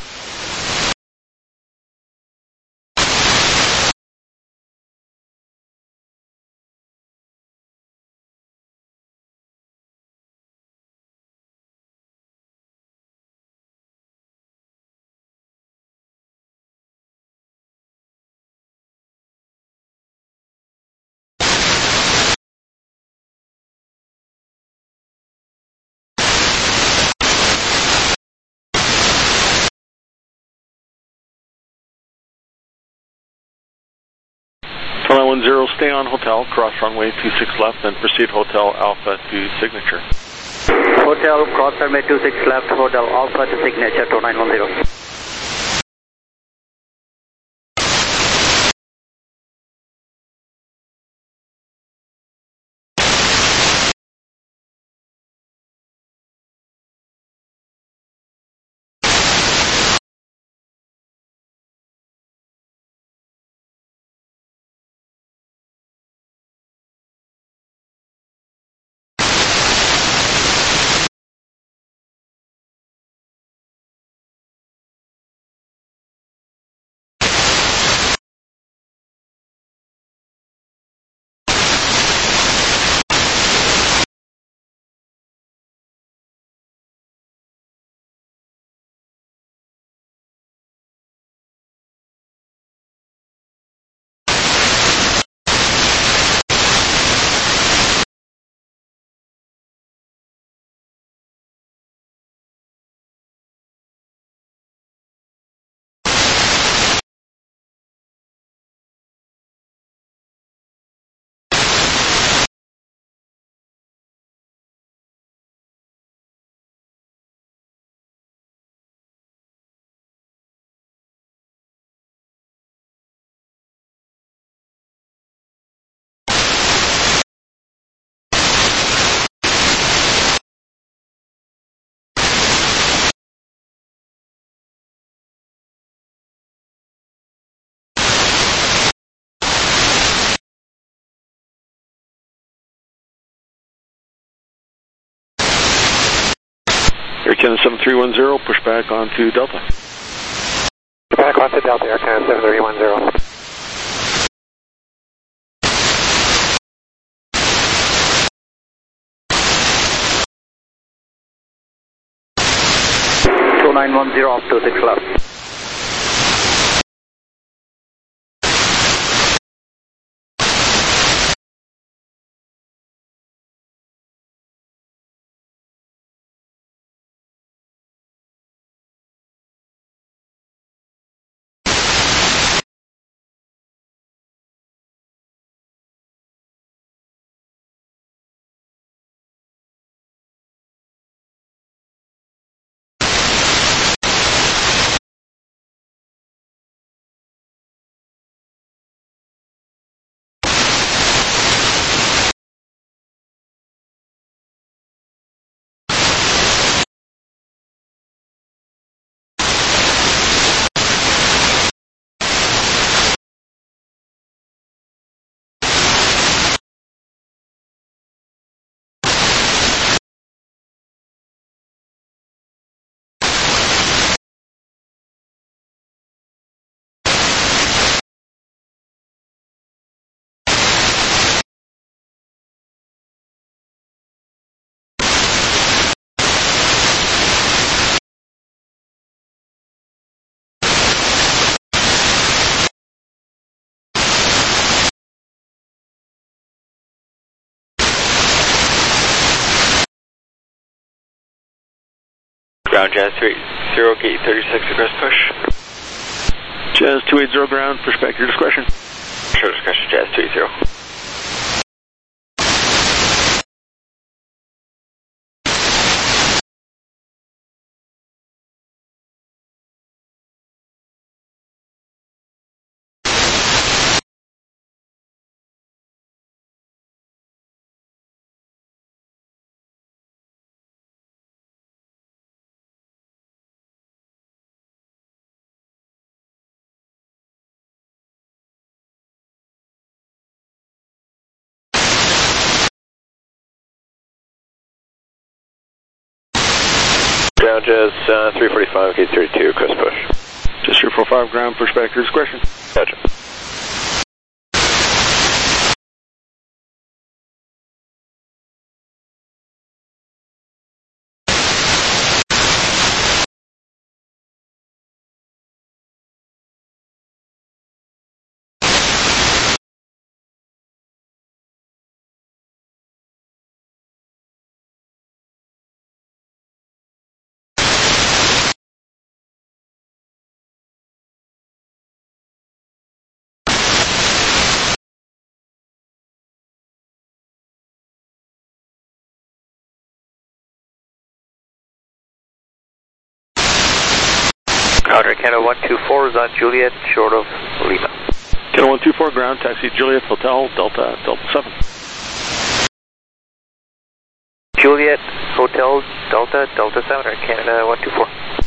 two nine one zero, stay on Hotel, cross runway two six left, then proceed Hotel Alpha to signature. Hotel, cross runway two six left, Hotel Alpha to signature two nine one zero. Air Canada seven three one zero, push back onto Delta. Back onto Delta, Air Canada seven three one zero. two nine one zero up to six left. Ground Jazz two eighty, gate thirty-six, request push. Jazz two eighty ground, push back your discretion. Sure discretion, Jazz two eighty. Ground Jazz uh, three forty-five, gate thirty-two, request push. Just three forty-five ground, push back your discretion. Gotcha. Roger, Canada one two four is on Juliet, short of Lima. Canada one two four ground, taxi Juliet, Hotel, Delta, Delta seven. Juliet, Hotel, Delta, Delta seven, or Canada one two four.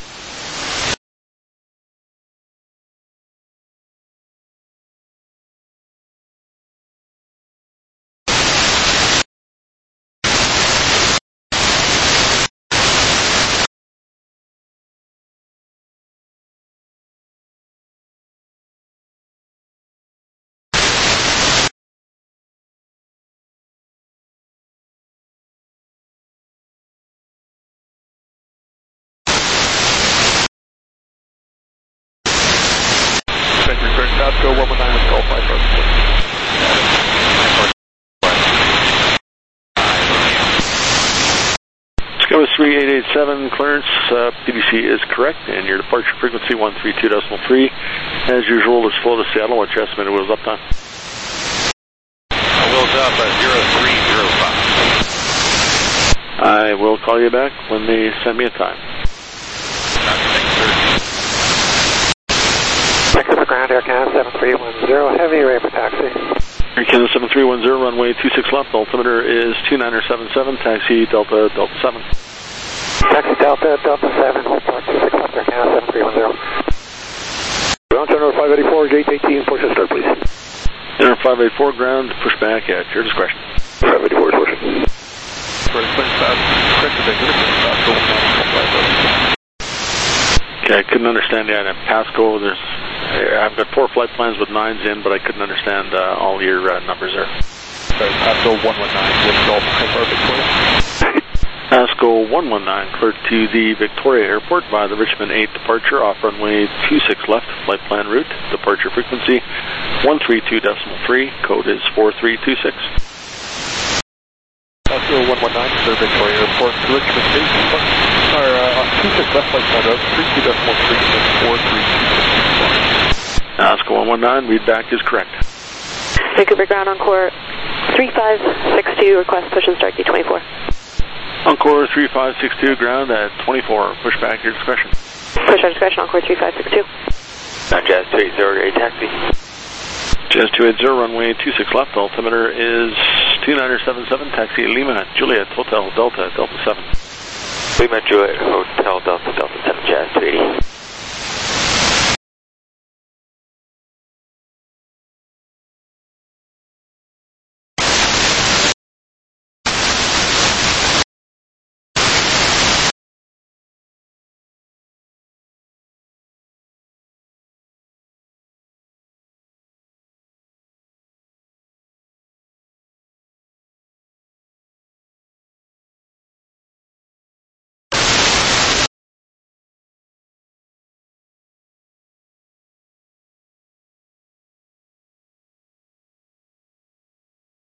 Go one one nine with Golf five four. Scout three eight eight seven, clearance, uh, P D C is correct, and your departure frequency one three two point three. As usual, is flow to Seattle. What's your estimated wheels up time? Wheels up at zero three zero five. I will call you back when they send me a time. Texas ground, Air Canada seven three one zero, heavy array for taxi. Air Canada seven three one zero, runway two six left, altimeter is two niner seven seven, taxi Delta, Delta seven. Taxi Delta, Delta seven, hold part two six left, Air Canada seven three one zero. Ground center five eighty-four, gate eighteen, push and start please. Center five eighty-four ground, push back at your discretion. five eighty-four, push. Okay, I couldn't understand that. At Pasco, there's, I've got four flight plans with nines in, but I couldn't understand uh, all your uh, numbers there. Sorry, Pasco one one nine with Golf Qatar Victoria. Pasco one one nine, cleared to the Victoria Airport via the Richmond eight departure, off runway two six left, flight plan route, departure frequency one three two point three, code is four three two six. Pasco one one nine, clear Victoria Airport, Richmond eight, or uh, two six left, flight plan route, three two point three, four three two six. Pasco one one nine, read back is correct. Vancouver ground, Encore three five six two, request push and start gate twenty-four. Encore three five six two, ground at twenty-four, push back your discretion. Push our discretion, Encore three five six two. Ground Jazz two eighty, a taxi. Jazz two eighty, runway two six left, altimeter is two niner seven seven, taxi Lima, Juliet, Hotel, Delta, Delta seven. Lima, Juliet, Hotel, Delta, Delta seven, Jazz two eighty.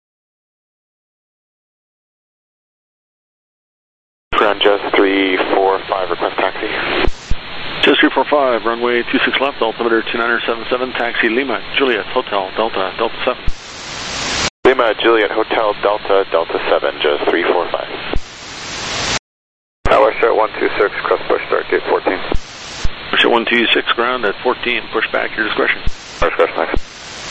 Ground Jazz three four four five, request taxi. Jazz three four five, runway two six left, altimeter two niner seven seven, taxi Lima, Juliet, Hotel, Delta, Delta seven. Lima, Juliet, Hotel, Delta, Delta seven, Jazz three four five. Tower shot one two six, cross push start gate fourteen. Push at one two six, ground at fourteen, push back, your discretion. Discretion, thanks.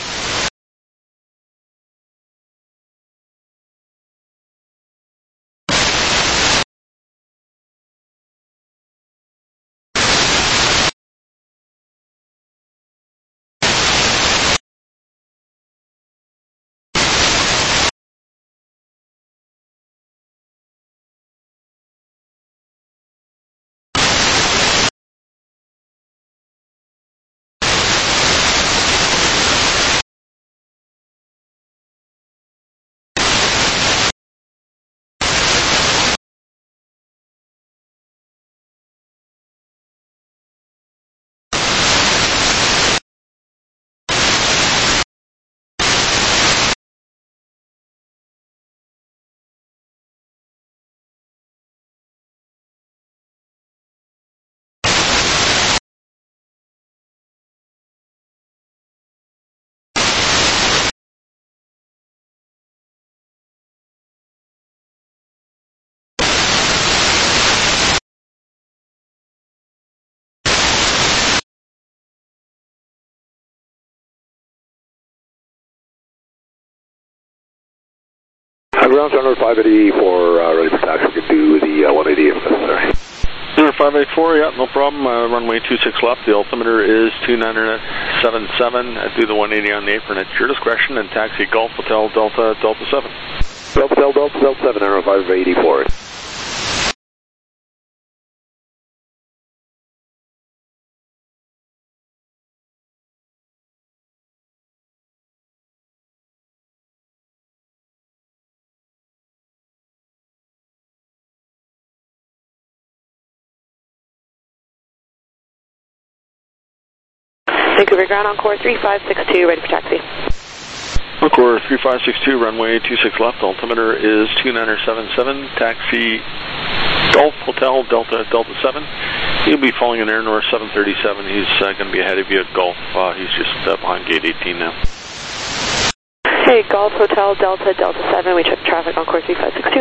Ground center five eighty-four, uh, ready for taxi. We can do the uh, one eighty if necessary. Clear five eighty-four, yeah, no problem. Uh, runway two six left. The altimeter is two niner seven seven. Uh, do the one eighty on the apron at your discretion and taxi Golf Hotel Delta Delta seven. Delta Delta Delta Delta seven, Aero five eighty-four. Vancouver ground, Encore three five six two, ready for taxi. Encore three five six two, runway two six left, altimeter is two niner seven seven, taxi Golf Hotel Delta Delta seven. He'll be falling in Air North seven thirty-seven. He's uh, going to be ahead of you at Golf. Uh, he's just uh, behind gate eighteen now. Hey, Golf Hotel Delta Delta seven, we check traffic Encore three five six two.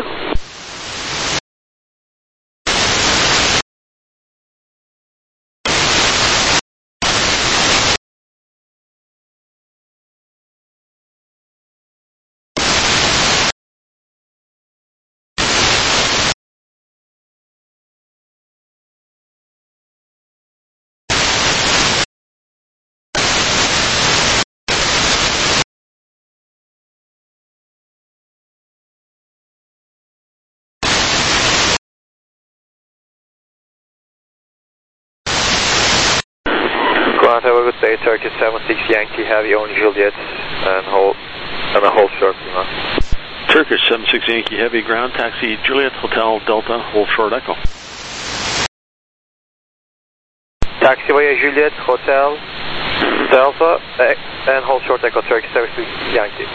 Ground, have a good day, Turkish seven six Yankee Heavy on Juliet and hold, and a hold short, Lima. Turkish seven six Yankee Heavy, ground taxi Juliet Hotel Delta, hold short Echo. Taxi via Juliet Hotel Delta and hold short Echo, Turkish seven six Yankee.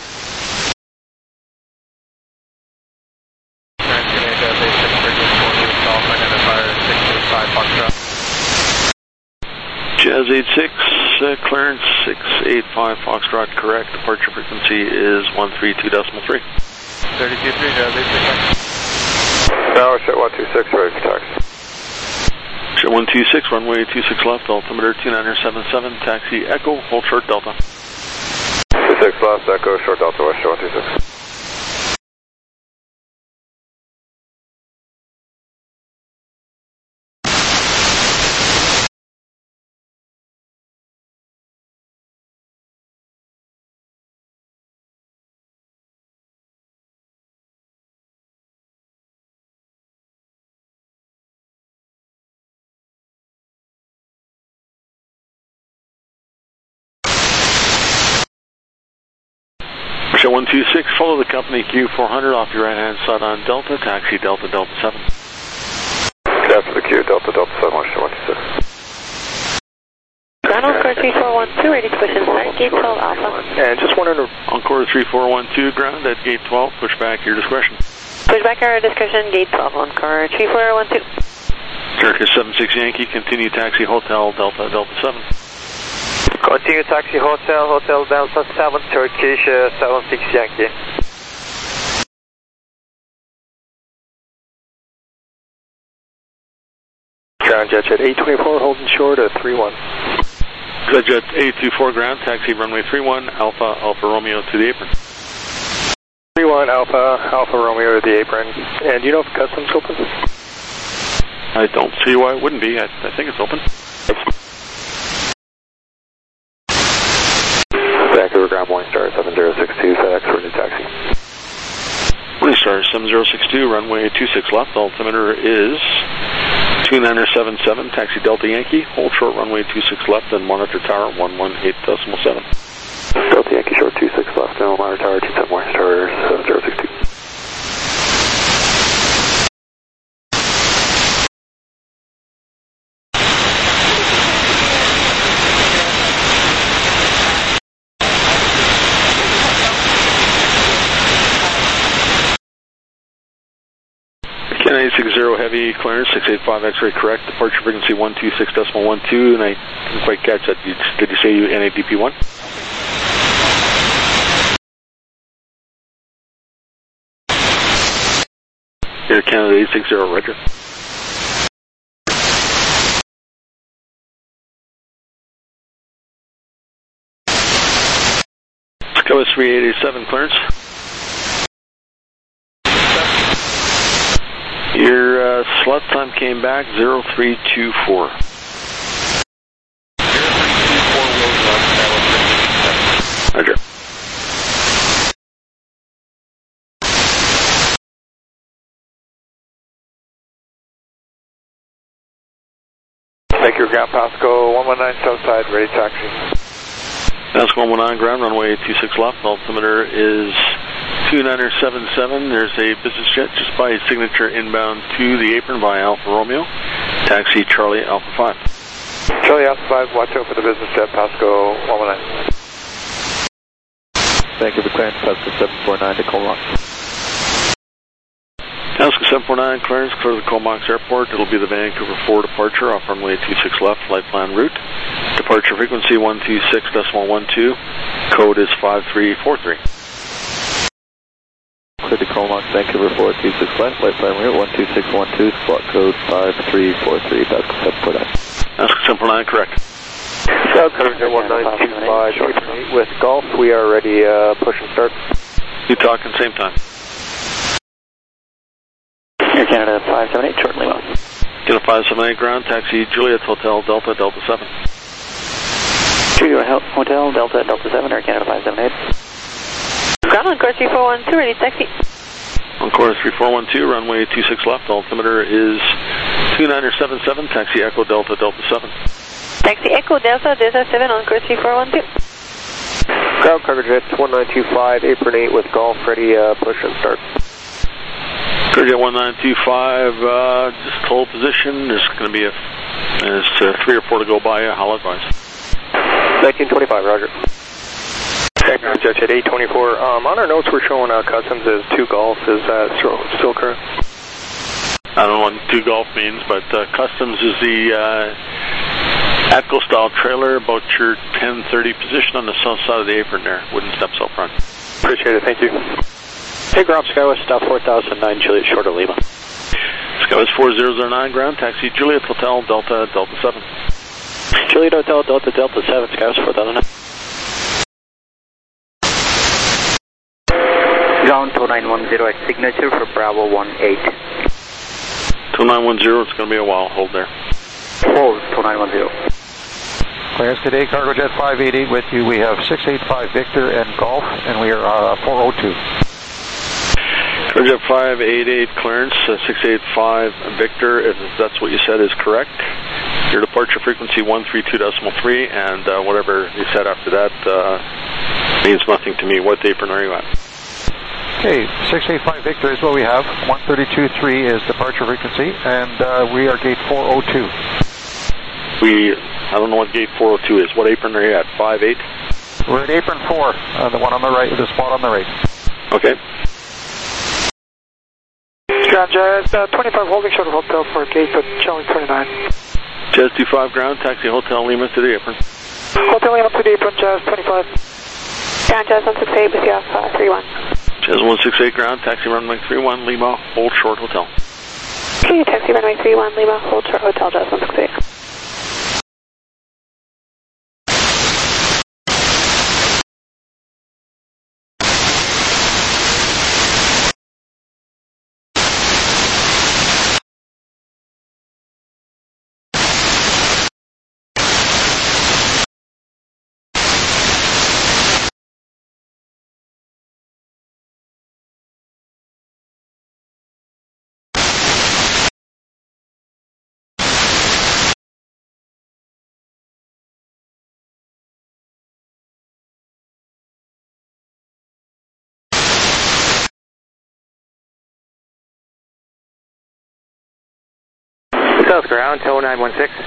Jazz eight six, uh, clearance six eight five Foxtrot, correct. Departure frequency is one three two decimal three. thirty-two three, Jazz eight six. Tower shot one two six, ready for taxi. Shot one two six, runway two six left, altimeter two niner seven seven, taxi Echo, hold short Delta. two six left, Echo, short Delta, west shot one two six. Show one two six, follow the company Q four hundred off your right hand side on Delta, taxi Delta Delta seven. After the Q, Delta Delta seven, show one two six. Ground Encore three four one two, ready to push and start, gate twelve Alpha. And just wondering, Encore three four one two, ground at gate twelve, push back your discretion. Push back our discretion, gate twelve, Encore three four one two. Turkish seven six Yankee, continue taxi Hotel Delta Delta seven. Continue taxi Hotel Hotel Delta seven, Turkish uh, seven six Yankee. Ground jet jet eight twenty-four, holding short at three one. Jet jet eight two four ground, taxi runway three one, Alpha Alpha Romeo to the apron. three one Alpha Alpha Romeo to the apron. And do you know if customs open? I don't see why it wouldn't be. I, I think it's open. Vancouver ground Morningstar seven zero six two, FedEx for new taxi. Morningstar seven zero six two, runway two six left, altimeter is two niner seven seven, taxi Delta Yankee, hold short runway two six left and monitor tower one one eight decimal seven. Delta Yankee short two six left, and monitor tower two seven Morningstar seven zero six two. nine six zero heavy clearance, six eight five X-ray correct, departure frequency one two six decimal one two, and I didn't quite catch that. Did you say you N A D P one? Air Canada eight six zero, roger. Skywest three eight eight seven clearance. Your uh, slot time came back zero three two four. Roger. Thank you, ground Pasco one one nine Southside, ready taxi. Pasco one one nine ground, runway two six left, altimeter is two niner seven seven. There's a business jet just by signature inbound to the apron via Alpha Romeo. Taxi Charlie Alpha five. Charlie Alpha five, watch out for the business jet, Pasco one one nine. Thank you for clearance, Pasco seven four nine to Comox. Pasco seven four nine clearance, clear the Comox Airport. It'll be the Vancouver four departure off runway two six left, flight plan route. Departure frequency one two six decimal one two. Code is five three four three. Clear to Comox, Vancouver four two six left, flight plan route one two six one two, slot code five three four three, Pasco seven four nine. Pasco seven four nine, correct. South Coast one nine two five, with Golf, we are ready, uh, push and start. You talking same time. Air Canada five seven eight, short Lima. Canada five seven eight ground, taxi Juliet Hotel Delta Delta seven. Juliet Hotel Delta Delta seven, Air Canada five seven eight. Ground on course three four one two, ready taxi. On course three four one two, runway two six left, altimeter is two niner seven seven, taxi Echo Delta Delta seven. Taxi Echo Delta Delta seven on course three four one two. Ground cargo jet one nine two five, apron eight with Golf, ready, uh, push and start. Cargo one nine two five, uh, just hold position. There's going to be a, there's uh, three or four to go by. I'll advise. nineteen twenty-five, roger. Ground jet jet eight twenty-four. Um, on our notes, we're showing uh, customs as two Golf. Is that still, still correct? I don't know what two Golf means, but uh, customs is the uh, Atco style trailer about your ten thirty position on the south side of the apron there. Wooden steps out front. Appreciate it. Thank you. Hey, ground Skywest uh, four thousand nine, Juliet short of Lima. Skywest four zero zero nine ground, taxi Juliet Hotel Delta Delta seven. Juliet Hotel Delta Delta seven, Skywest four thousand nine. Ground two nine one zero at signature for Bravo one eight. two nine one zero, it's going to be a while. Hold there. Hold, two nine one zero. Clearance today, Cargo Jet five eight eight with you. We have six eight five Victor and Golf, and we are uh, four oh two. Cargo Jet five eight eight clearance, uh, six eight five Victor, if that's what you said is correct. Your departure frequency one three two decimal three, and uh, whatever you said after that uh, means nothing to me. What apron are you at? Okay, six eight five Victor is what we have. one thirty-two point three is departure frequency, and uh, we are gate four oh two. We, I don't know what gate four oh two is. What apron are you at? five eight? We're at apron four, uh, the one on the right, the spot on the right. Okay. Ground Jazz, uh, twenty-five holding short of hotel for gate at Charlie twenty-nine. Jazz two five ground, taxi Hotel Lima to the apron. Hotel Lima to the apron, Jazz twenty-five. Ground Jazz one six eight with you off uh, three one. Jazz one six eight ground, taxi runway three one, Lima, hold short hotel. Okay, taxi runway three one, Lima, hold short hotel, Jazz one six eight. South ground, tow nine one six.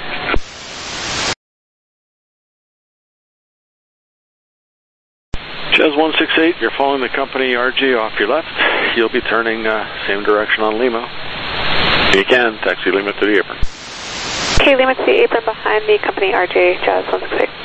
Jazz one six eight, you're following the company R J off your left. You'll be turning uh, same direction on Lima. You can, taxi Lima to the apron. Okay, Lima to the apron behind the company R J, Jazz one six eight.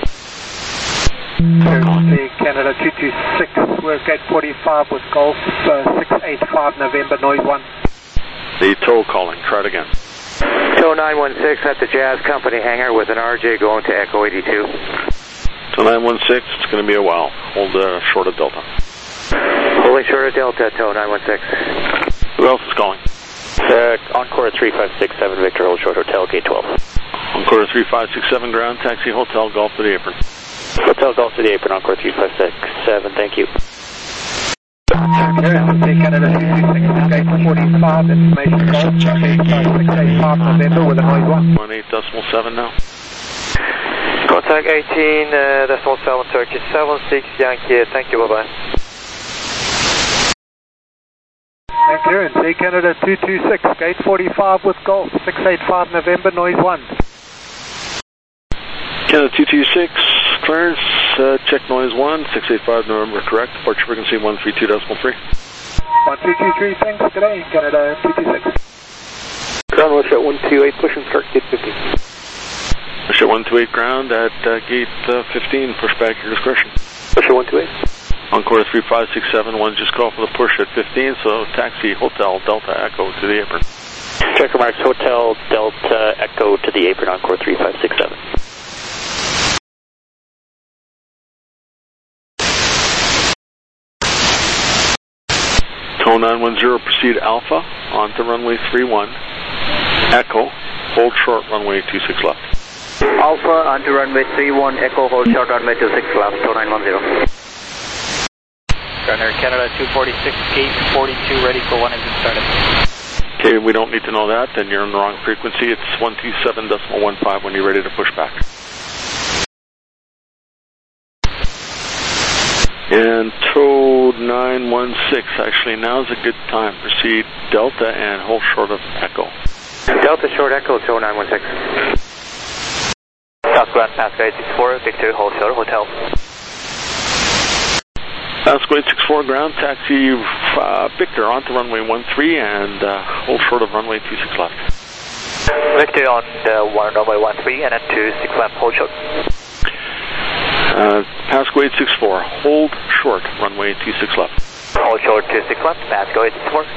Taxi Canada two two six, we're gate forty-five with Golf uh, six eight five November, noise one. The tow calling, try it again. Tow nine one six at the Jazz Company hangar with an R J going to Echo eighty-two. So nine one six, it's going to be a while. Hold uh, short of Delta. Holding short of Delta, tow nine one six. Who else is calling? Uh, Encore three five six seven, Victor, hold short hotel, gate twelve. Encore three five six seven ground, taxi Hotel Golf to the apron. Hotel Golf to the apron, Encore three five six seven, thank you. Canada two two six, gate forty-five, information Golf, gate five six eight five November with a noise one. one eight decimal seven now. Contact eighteen, uh, decimal seven, Turkey seven six Yankee, thank you, bye-bye. Thank you, and Sea Canada two two six, gate forty-five with Golf, six eight five November, noise one. Canada two two six, clearance, uh, check noise one, six eight five November, correct, departure frequency one three two decimal three. one two two three, thanks, good day, Canada two two six. Ground West at one two eight, push and start gate fifteen. Push at one two eight ground at uh, gate uh, fifteen, push back your discretion. Push at one two eight. Encore three five six seven, one just call for the push at fifteen, so taxi Hotel Delta Echo to the apron. Checker marks Hotel Delta Echo to the apron, Encore three five six seven. Tow nine one zero, proceed Alpha onto runway three one. Echo, hold short runway two six left. Alpha onto runway three one, Echo, hold short runway two six left, tow nine one zero. Gunner Canada two forty-six, gate forty-two, ready for one engine started. Okay, we don't need to know that, then you're on the wrong frequency. It's one two seven decimal one five when you're ready to push back. And tow nine one six, actually now's a good time. Proceed Delta and hold short of Echo. Delta short Echo, tow nine one six. Southbound Pasco eight six four, Victor, hold short hotel. Pasco eight six four ground, taxi uh, Victor onto runway one three and uh, hold short of runway two six left. Victor on the one, runway one three and at two six left, hold short. Uh, Pasco eight six four, hold short, runway two six left. Hold short, two six left, Pasco eight six four.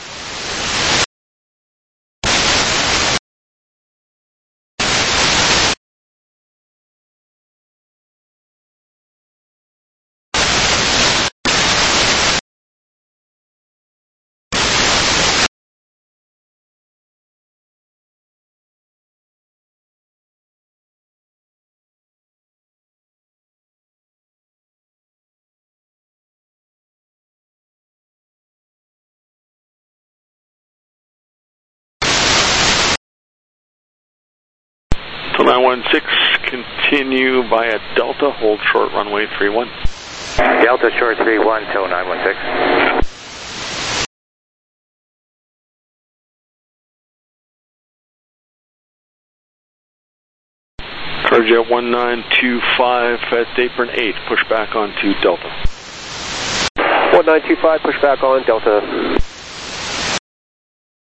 nine one six, continue via Delta, hold short runway three one. Delta short three one, tow nine one six. Carjet one nine two five at apron eight, push back onto Delta. one nine two five, push back on Delta.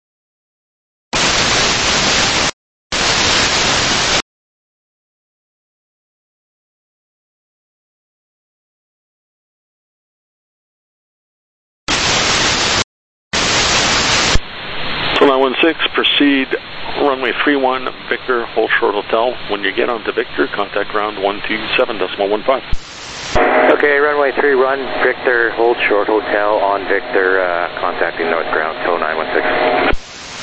six, proceed runway three one, Victor, hold short hotel. When you get onto Victor, contact ground one two seven decimal one five. Okay, runway three one, Victor, hold short hotel on Victor, uh, contacting north ground, tow nine one six.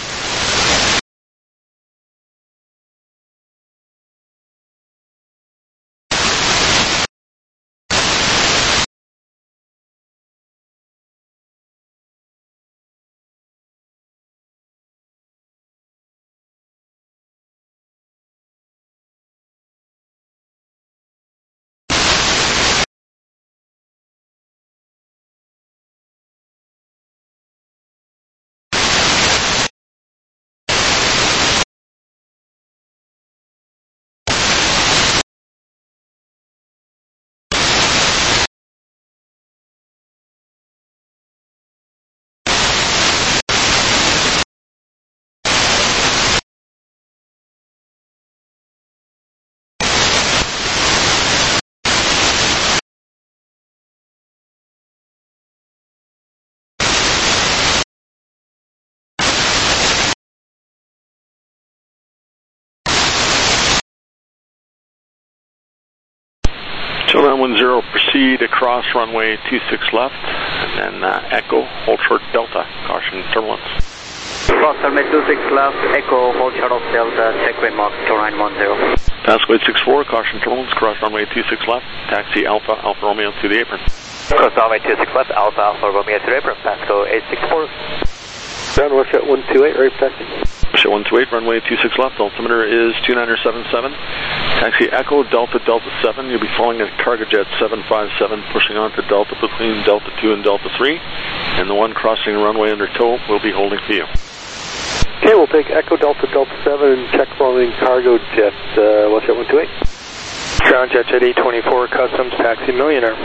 nine one zero, proceed across runway two six left, and then uh, Echo, hold short Delta, caution turbulence. Cross runway two six left, Echo, hold short of Delta, check wind mark two nine one zero. Passway six four, caution turbulence, cross runway two six left, taxi Alpha, Alpha Romeo to the apron. Cross runway two six left, Alpha, Alpha Romeo to the apron, Pasco eight six four. Ground Russia one two eight, right taxi. Russia one two eight, runway two six left, altimeter is two nine seven seven. Taxi Echo, Delta, Delta seven. You'll be following a Cargojet seven five seven, pushing on to Delta between Delta two and Delta three. And the one crossing the runway under tow will be holding for you. Okay, we'll take Echo, Delta, Delta seven, and check following Cargojet, uh, Russia one two eight. Ground Jet Jet eight twenty-four, Customs, taxi Millionaire.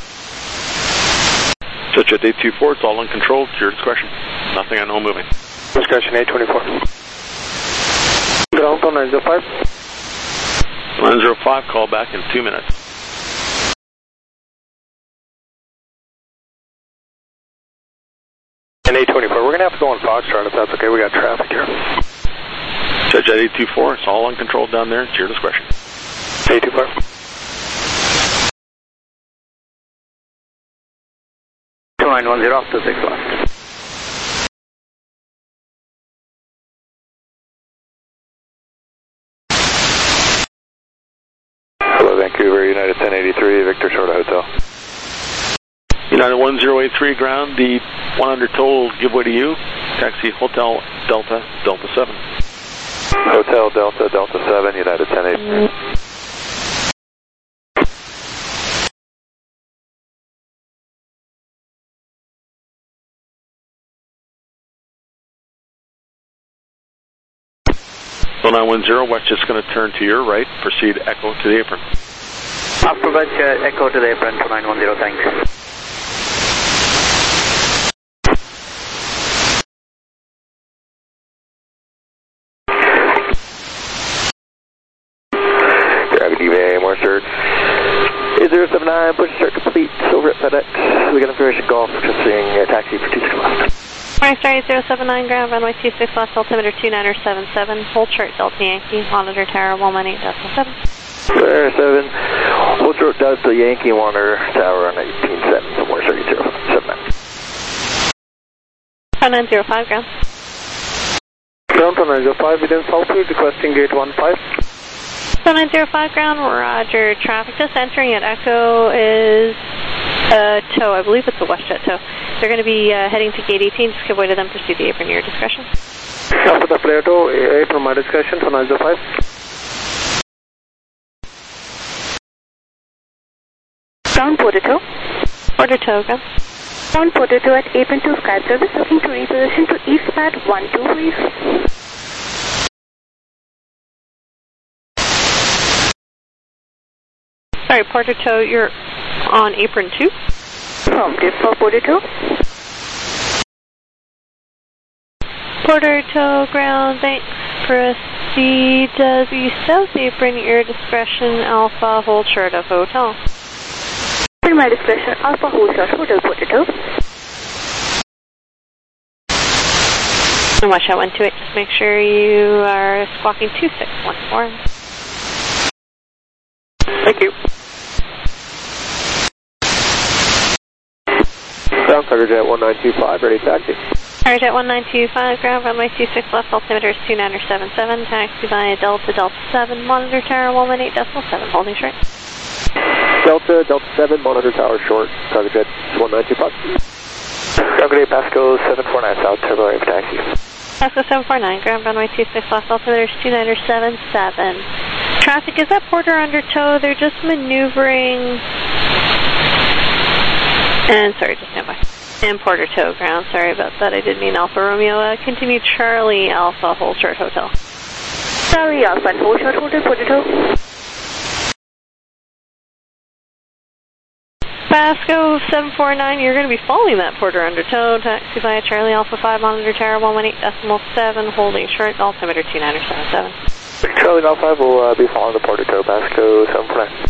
Jet Jet eight two four, it's all uncontrolled, to your discretion. Nothing I know moving. Discretion eight twenty-four. Ground on nine zero five. nine zero five, call back in two minutes. And eight twenty-four, we're going to have to go on Foxtrot if that's okay, we got traffic here. Jet Jet eight two four, it's all uncontrolled down there, to your discretion. eight two four. two nine one zero, two six left. Hello, Vancouver, United ten eighty-three, Victor Shorta Hotel. United one zero eight three, ground, the one under tow will give way to you. Taxi Hotel Delta, Delta seven. Hotel Delta, Delta seven, United ten eighty-three. nine one zero, West just going to turn to your right, proceed Echo to the apron. After West, uh, Echo to the apron, two nine one zero, thanks. Gravity Bay, more search. eight zero seven nine, push start complete, over at FedEx. We got information golf, pursuing a taxi for two six left. Morningstar eight zero seven nine, ground runway two six left, altimeter two nine seven seven, hold short Delta Yankee, monitor tower one one eight decimal seven. Square seven, hold short Delta Yankee, monitor tower on eighteen seven, so more search zero seven nine. nine zero five, ground. Ground on nine zero five, we didn't fall through, requesting gate one five. nine zero five, ground, Roger, traffic just entering at Echo is uh, tow, I believe it's a WestJet tow. They're going to be uh, heading to gate eighteen, just give way to them, proceed the apron, your discretion. After the Plato, apron, my discretion for nine zero five. Ground Porter tow. Porter tow, ground. Ground Porter tow at apron two Sky Service, looking to reposition to east pad one two, please. Sorry, Porter tow, you're on apron two? Affirmative for Porter tow. Porter tow, ground, thanks. Proceed uh, the south apron, your discretion, Alpha, hold short of hotel. In my discretion, Alpha, hold short, hotel, Porter tow. And watch out one two eight, just make sure you are squawking two six one four. Thank you. Ground Cargojet one nine two five, ready to taxi. Cargojet one nine two five, ground runway two six left, altimeter is two nine seven seven, taxi via Delta Delta seven, monitor tower one one eight decimal seven, holding short. Delta Delta seven, monitor tower short, Cargojet one nine two five. Ground Grenade Pasco seven four nine South, turbo aim taxi. Pasco seven four nine, ground runway two six left, altimeter is two nine seven seven. Traffic, is that Porter under tow? They're just maneuvering. And sorry, just stand by. And Porter tow ground, sorry about that, I did mean Alpha Romeo. Uh, continue Charlie Alpha, hold short hotel. Charlie Alpha, hold short hotel, Porter tow. Pasco seven four nine, you're going to be following that Porter under tow. Taxi via Charlie Alpha five, monitor tower one one eight decimal seven, holding short, altimeter two nine seven seven. Charlie Alpha five will uh, be following the Porter tow, Pasco seven four nine.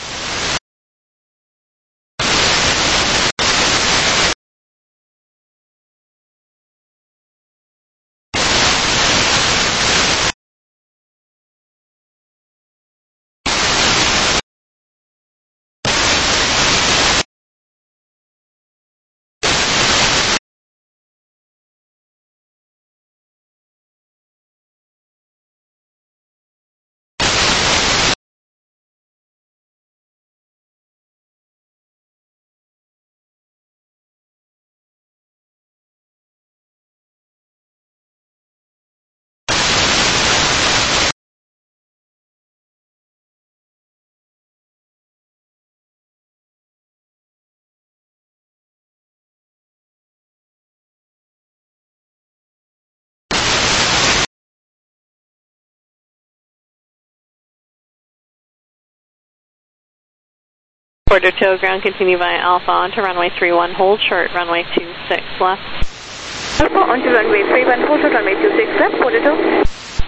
Porter tow ground, continue via Alpha onto runway three one, hold short, runway two six left. Alpha onto runway three one, hold short, runway two six left, Porter tow.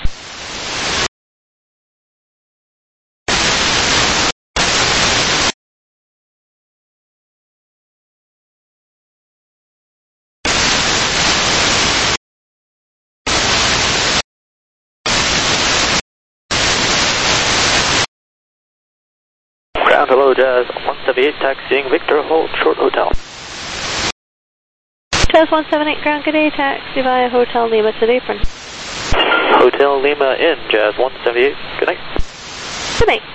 Ground, hello, Jazz one seven eight, taxiing Victor, hold short hotel. Jazz one seven eight, ground, good day, taxi via Hotel Lima to the apron. Hotel Lima in, Jazz one seven eight, good night. Good night.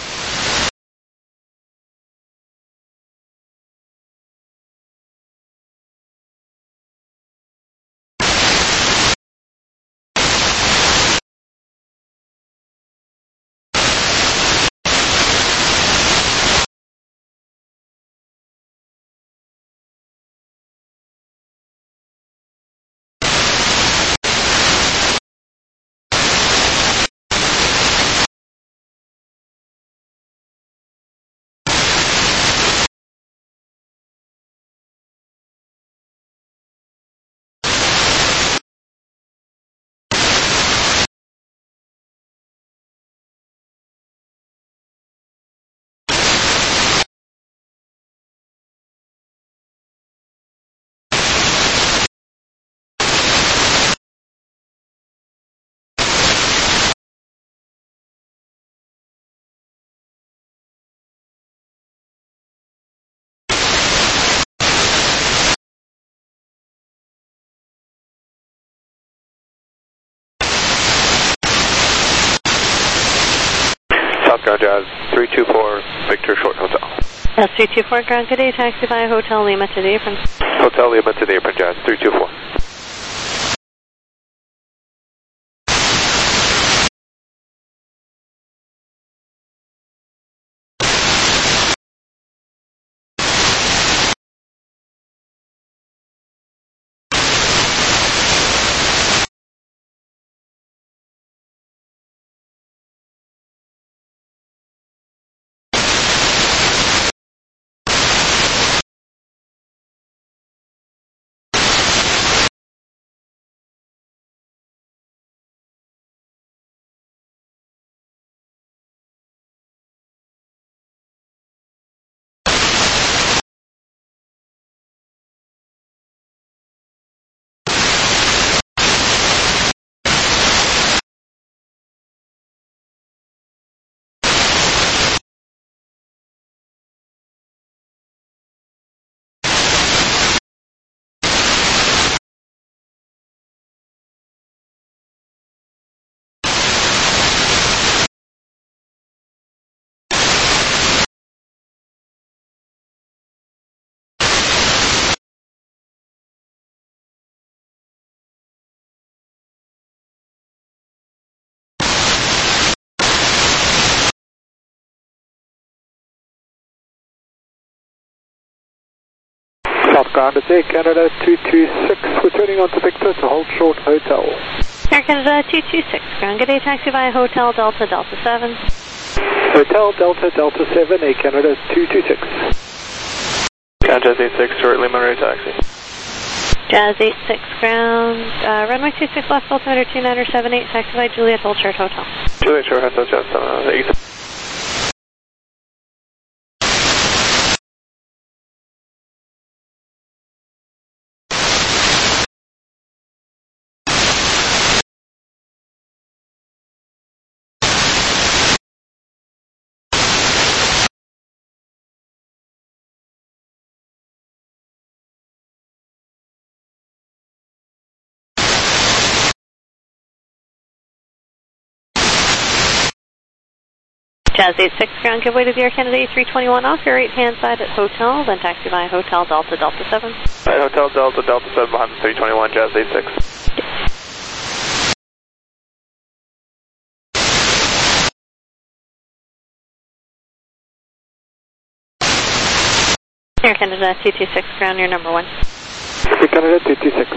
Southbound Jazz three two four, Victor Short Hotel. That's three two four, ground, good day, taxi via Hotel Lima to the apron. Hotel Lima to the apron, Jazz three two four. South ground, it's Air Canada two two six, returning on to Victor to hold short Hotel. Air Canada two two six, ground, good day, taxi via Hotel Delta Delta seven. Hotel Delta Delta seven, Air Canada two two six. Jazz eight six, short Lima ready taxi. Jazz eight six, ground, uh, runway two six left, altimeter two niner seven eight, taxi via Juliet Hold Short Hotel. Juliet Short Hotel, Jazz uh, eight six. Jazz eight six, ground, give way to the Air Canada A three twenty-one off your right hand side at Hotel, then taxi via Hotel Delta Delta seven. Right, Hotel Delta Delta seven behind the three twenty-one, Jazz eight six. Air Canada two two six, ground, your number one. Air Canada two two six.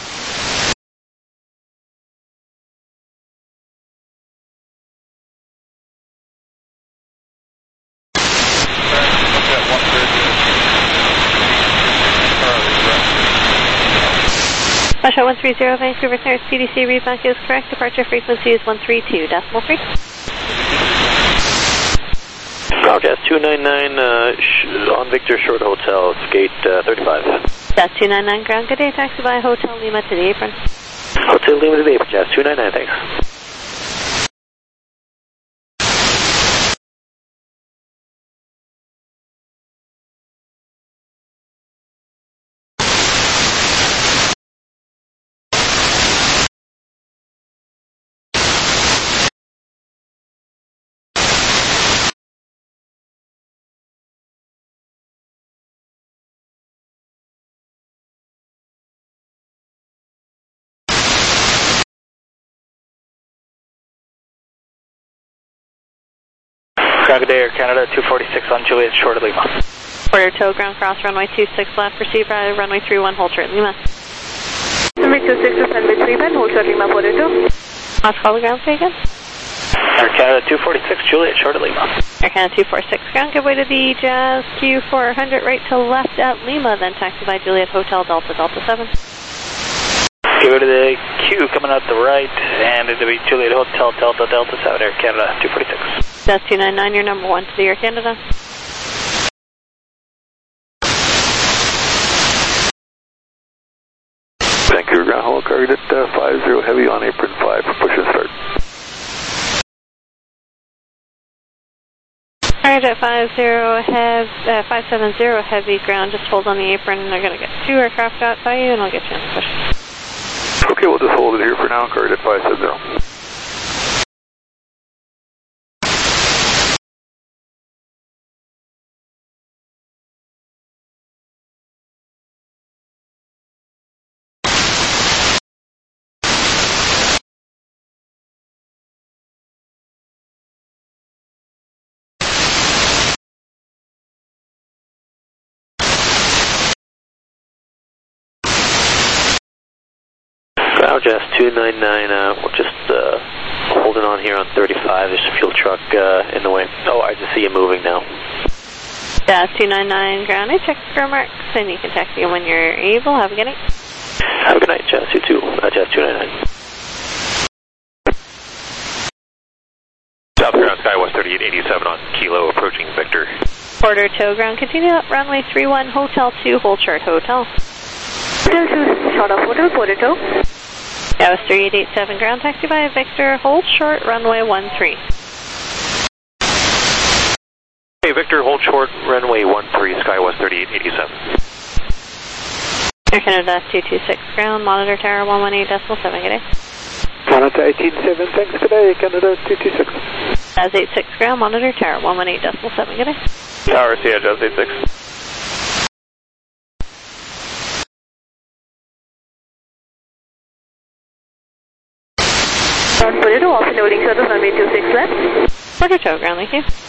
Russia one three zero, Vancouver Clearance P D C read back is correct. Departure frequency is one three two decimal three. Jazz two nine nine uh, sh on Victor Short Hotel, it's gate uh, thirty-five. Jazz two nine nine, ground, good day, taxi via Hotel Lima to the apron. Hotel Lima to the apron, Jazz two nine nine, thanks. Good day, Air Canada two forty-six on Juliet Short of Lima. Porter Tow, ground cross runway two six left, proceed by runway three one, hold short Lima. Runway two six is runway three one, hold short Lima, Porter Tow. Last call the ground, say again. Air Canada two forty-six, Juliet Short of Lima. Air Canada two forty-six, ground, give way to the Jazz Q four hundred, right to left at Lima, then taxi by Juliet Hotel Delta Delta seven. Give it to the Q coming out the right, and it'll be Juliet Hotel Delta Delta seven, Air Canada two forty-six. Jazz two nine nine, your number one to the Air Canada. Vancouver ground, hold target at uh, five zero heavy on apron five for push and start. Target at five zero, have, uh, five seven zero heavy, ground, just hold on the apron, and they're going to get two aircraft out by you, and I'll get you on the push. Okay, we'll just hold it here for now, target at five seven zero. Jazz two nine nine, uh, we're just uh, holding on here on thirty-five. There's a fuel truck uh, in the way. Oh, I just see you moving now. Jazz two nine nine, ground, I check square marks, and you can taxi when you're able. Have a good night. Have a good night, Jazz two two, uh, Jazz two nine nine. South ground, Skywest thirty-eight eighty-seven on Kilo, approaching Victor. Porter Tow, ground, continue up runway three one, Hotel two, hold short Hotel. Hotel two, short of Hotel, Porter Tow. That was three eight eight seven, ground, taxi by Victor, hold short, runway one three. Hey, Victor, hold short, runway one three, Skywest thirty-eight eighty-seven. Air Canada two two six, ground, monitor tower one one eight decimal seven, good day. Canada eighteen seven, thanks, good day, Canada two two six. Jazz eight six, ground, monitor tower one one eight decimal seven, good day. Tower, see ya, Jazz eight six. Porter Tow, off loading shuttle, runway two six left. Porter Tow, ground, thank you.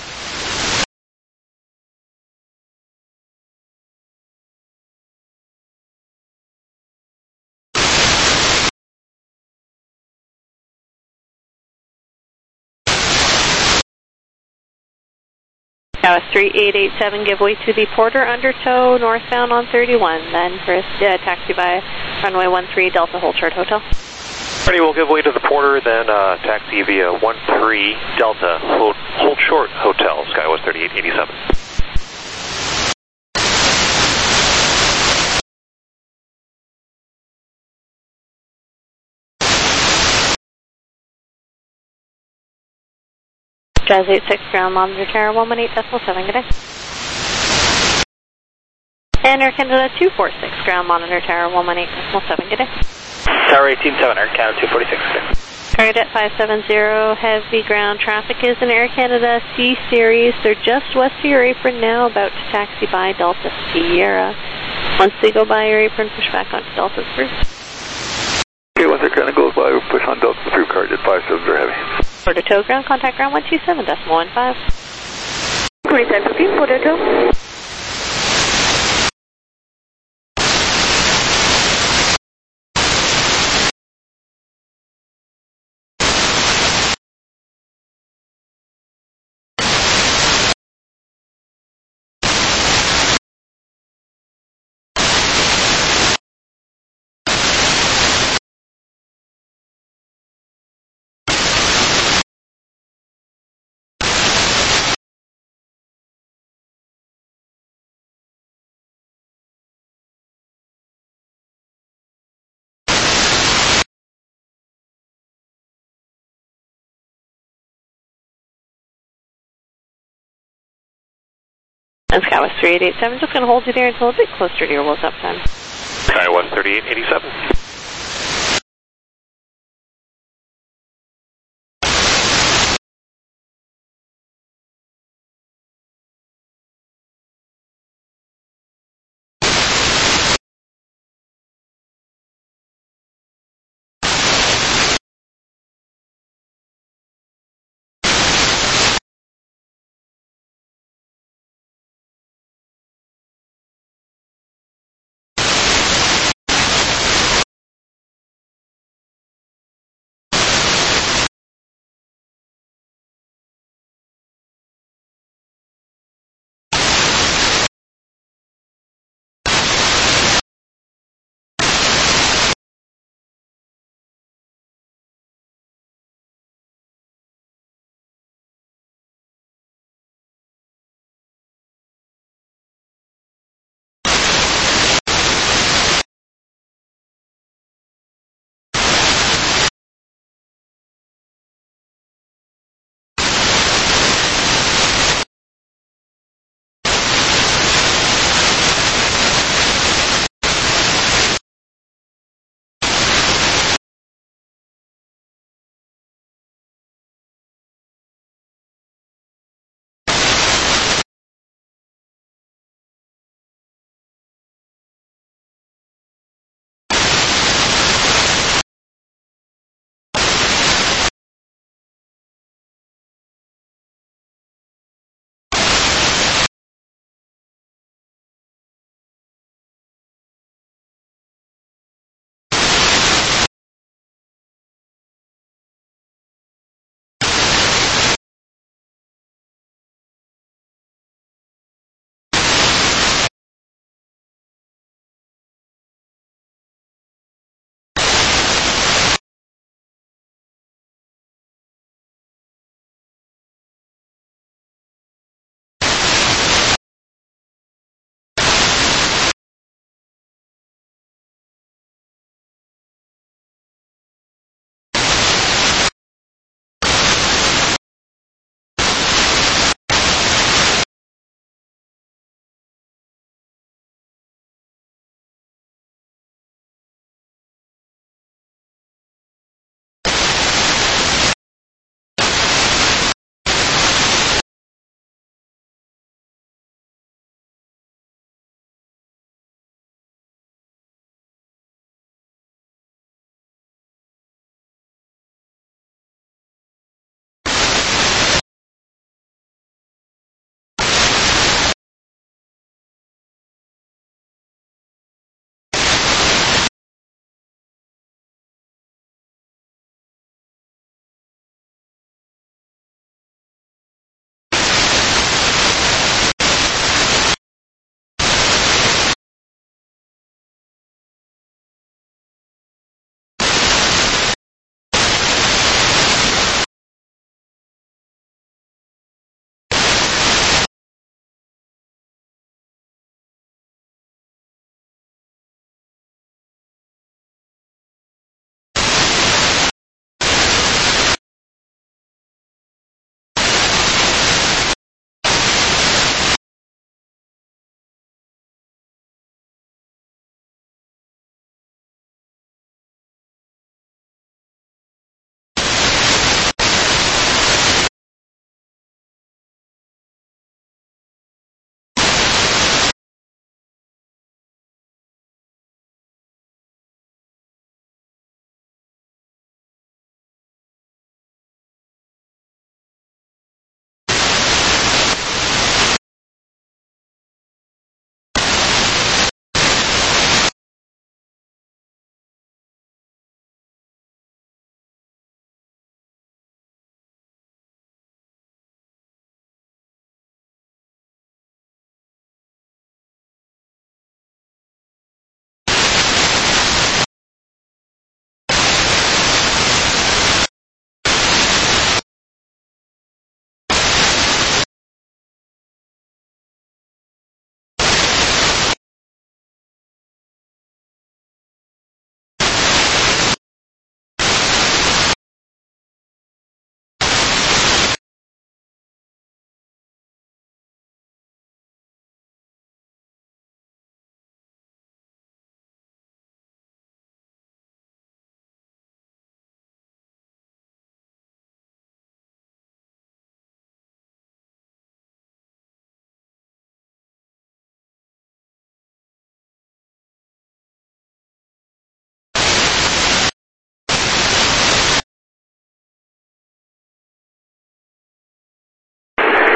Skywest three eight eight seven, give way to the Porter undertow northbound on thirty-one, then first uh, taxi by runway one three Delta Hold Short Hotel. Ready, we'll give way to the Porter, then uh, taxi via one three Delta Hold, Hold Short Hotel, Skywest thirty-eight eighty-seven. Jazz eight six, ground monitor tower one one eight decimal seven, good day. And Air Canada two four six, ground monitor tower one one eight decimal seven, good day. Tower eighteen seven, Air Canada two forty-six, good day. Target five seven zero, heavy ground traffic is in Air Canada C Series. They're just west of your apron now, about to taxi by Delta Sierra. Once they go by your apron, push back onto Delta through. Okay, once it kind of goes by, we'll push on Delta through, card at five seven zero heavy. Porter tow ground, contact ground one two seven decimal one five. twenty-seven fifteen, Porter tow. And Skywest three eight eight seven, just going to hold you there until a bit closer to your wheels up time. Skywest thirty-eight eighty-seven.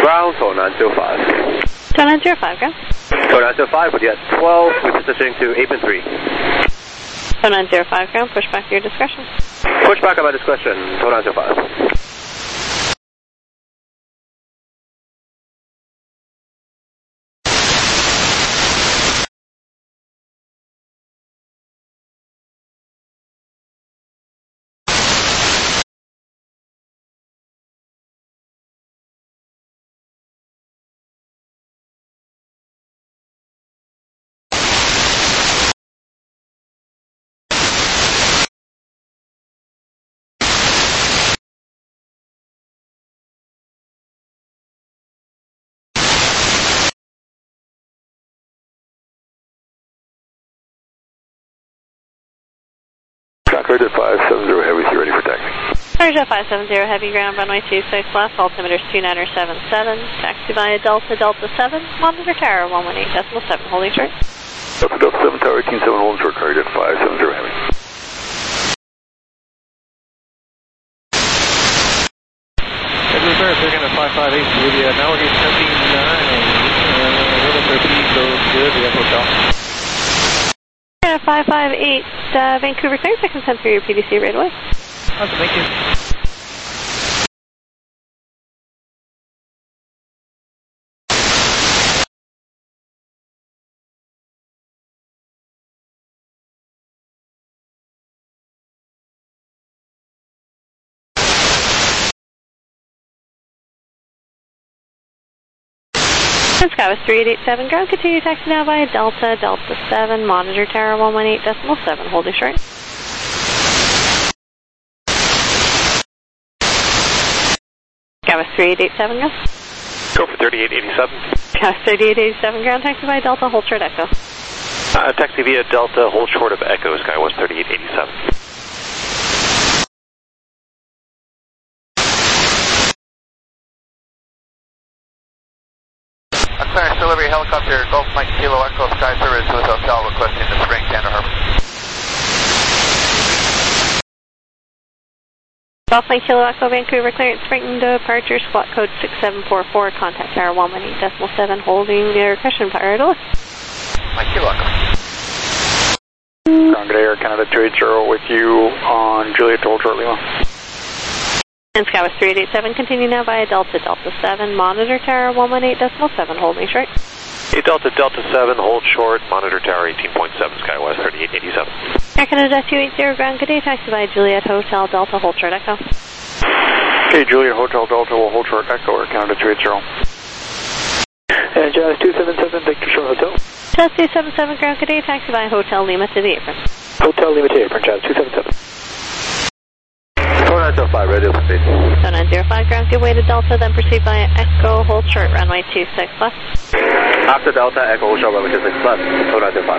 Ground, code nine zero five. Code nine zero five, ground. Code nine zero five, with yes twelve, repositioning to eight and three. Code nine zero five, ground, push back to your discretion. Push back at my discretion, code nine zero five. Concord at five seven zero Heavy, you ready for taxi? Concord five seven zero Heavy, ground, runway two six left, altimeter two niner seven seven, taxi via Delta, Delta seven, monitor tower one one eight decimal seven, holding short. Delta, Delta seven, tower eighteen seven, holding short, Concord at five seven zero Heavy. Edward Bear, they're going to five five eight, Lydia, now we're getting seventy-nine, uh, what up there, P, so good, we have hotel. five five eight, uh, Vancouver clearance, I can send through your P D C right away. Awesome, thank you. Skywest three eight eight seven, ground, continue taxi now via Delta, Delta seven, monitor tower one one eight decimal seven, holding short. Skywest three eight eight seven, go. Go for thirty-eight eighty-seven. Skywest thirty-eight eighty-seven, ground, taxi via Delta, hold short Echo. Uh, taxi via Delta, hold short of Echo, Skywest thirty-eight eighty-seven. Clearance delivery helicopter, Golf Mike Kilo Echo Sky Service with hotel requesting the Spring Canada Harbor. Golf Mike Kilo Echo Vancouver clearance, Spring departure, squawk code six seven four four, contact tower one one eight decimal seven, holding your question power to Mike Kilo Echo. Ground Air Canada two eight zero with you on Juliet to hold short Lima. And Skywest three eight eight seven, continue now via Delta, Delta seven, monitor tower one one eight decimal seven, holding short. Hey, Delta, Delta seven, hold short, monitor tower eighteen point seven, Skywest thirty-eight eighty-seven. Air Canada two eight zero, ground, good day, taxi via Juliet Hotel, Delta, hold short Echo. Okay, Juliet Hotel, Delta will hold short Echo, Air Canada two eight zero. And Jazz two seven seven, Victor Short Hotel. Jazz two seven seven, ground, good day, taxi via Hotel Lima to the apron. Hotel Lima to the apron, Jazz two seven seven. Code nine zero five, radio speed. Code nine zero five, ground, give way to Delta, then proceed via Echo, hold short, runway two six left. After Delta, Echo, hold short, runway two six left, code nine zero five.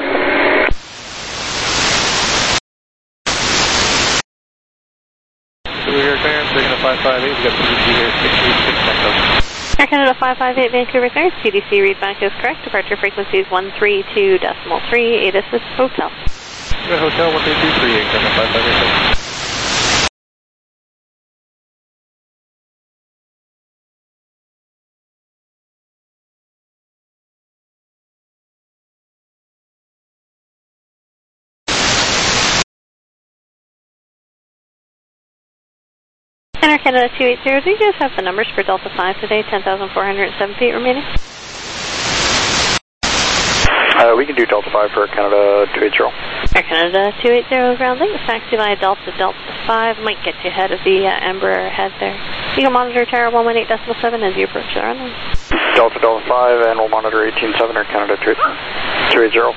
We're clearance, they're going to five five eight, we've got P D C here, six eight six Echo. Air Canada five five eight, Vancouver clearance, P D C readback is correct, departure frequency is one three two decimal three, eight assist hotel. We're hotel one three two three eight, five five eight. Air Canada two eight zero, do you guys have the numbers for Delta five today, ten thousand four hundred seven feet remaining? Uh, we can do Delta five for Canada two eight zero. Air Canada two eight zero, ground link, taxi via Delta, Delta five, might get you ahead of the uh, Embraer ahead there. You can monitor tower one one eight decimal seven as you approach the runway. Delta, Delta five, and we'll monitor eighteen seven, Air Canada two eight zero.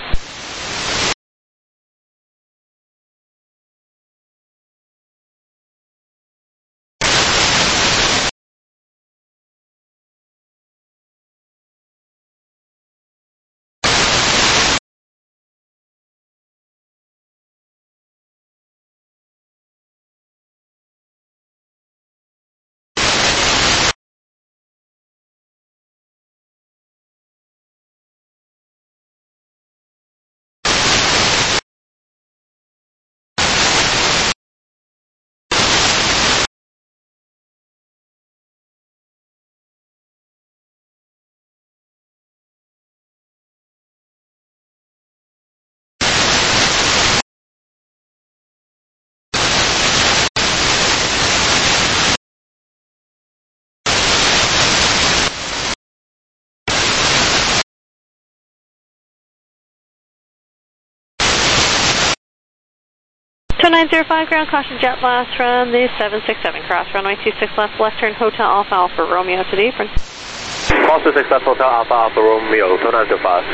two nine zero five, ground caution jet blast from the seven six seven, cross runway two six left, left turn, Hotel Alpha Alpha Romeo to the apron. Cross two six left, Hotel Alpha Alpha Romeo, two nine zero five.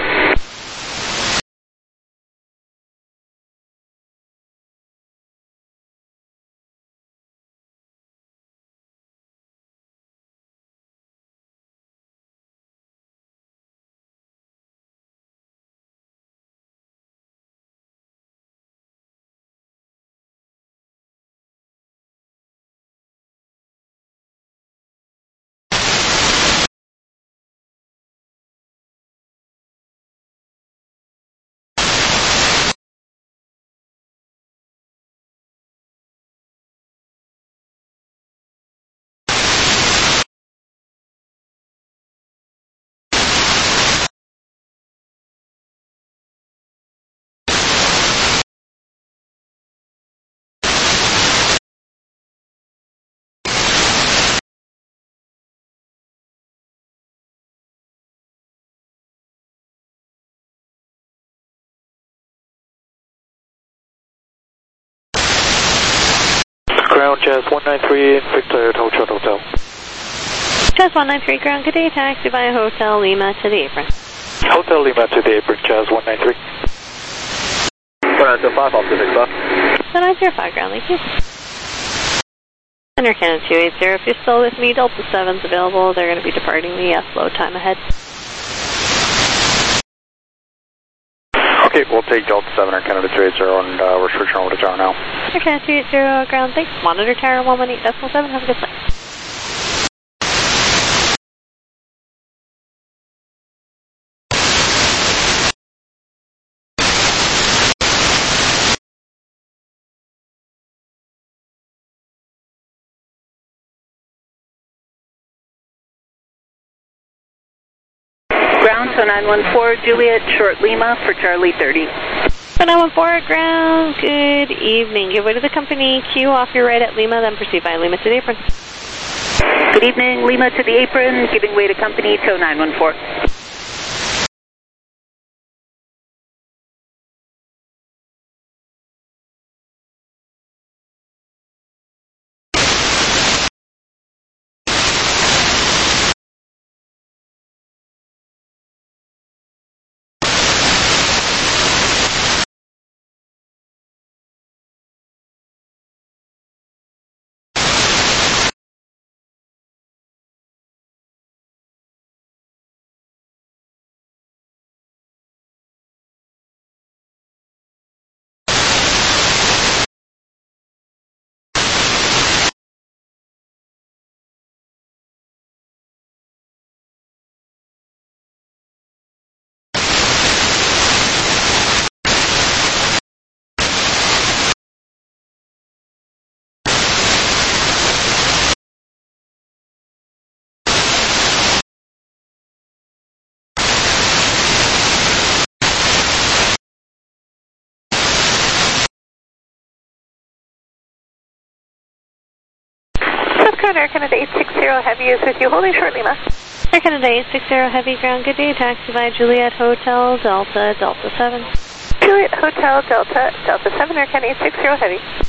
Ground Jazz one nine three, Victor Hotel Hotel. Jazz one nine three, ground, good day, taxi via Hotel Lima to the apron. Hotel Lima to the apron, Jazz one nine three. one nine zero five, Alpha six left. one nine zero five, ground, thank you. Under Canada two eight zero, if you're still with me, Delta seven's available. They're going to be departing the uh, slow time ahead. Okay, we'll take Delta seven or Canada two eight zero and uh, we're switching over to tower now. Air Canada two eight zero, ground, thanks. Monitor tower one one eight decimal seven, have a good flight. Ground, so nine one four, Juliet, short Lima for Charlie thirty. So nine one four, ground, good evening. Give way to the company, Q off your right at Lima, then proceed by Lima to the apron. Good evening, Lima to the apron, giving way to company, tow nine one four. Air Canada eight six zero Heavy is with you, holding short Lima. Air Canada eight six zero Heavy, ground, good day, taxi via Juliet Hotel, Delta, Delta seven. Juliet Hotel, Delta, Delta seven, Air Canada eight six zero Heavy.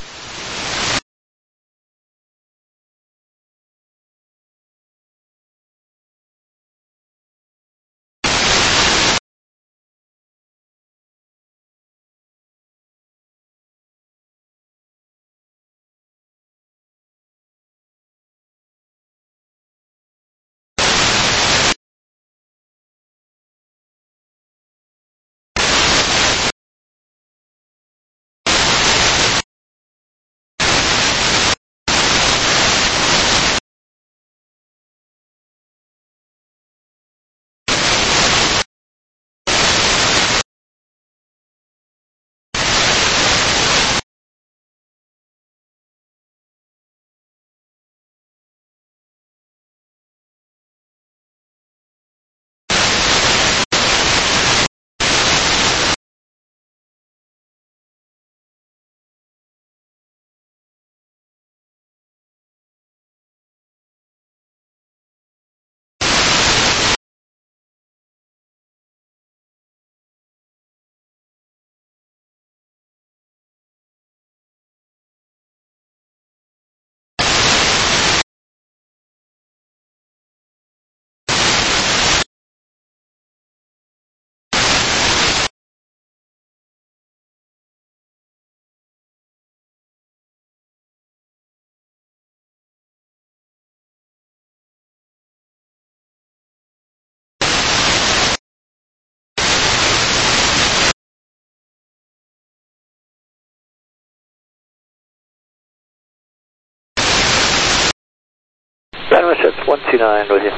Russia one two nine with you.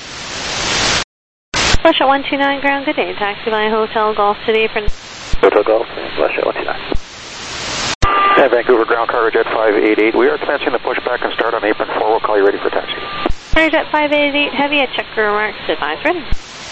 Russia one two nine, ground, good day. Taxi by Hotel Golf to the apron. Hotel Golf, Russia one two nine. And Vancouver ground, Cargo Jet five eight eight. We are commencing the pushback and start on apron four. We'll call you ready for taxi. Cargo Jet five eight eight, heavy at checker remarks, advise ready.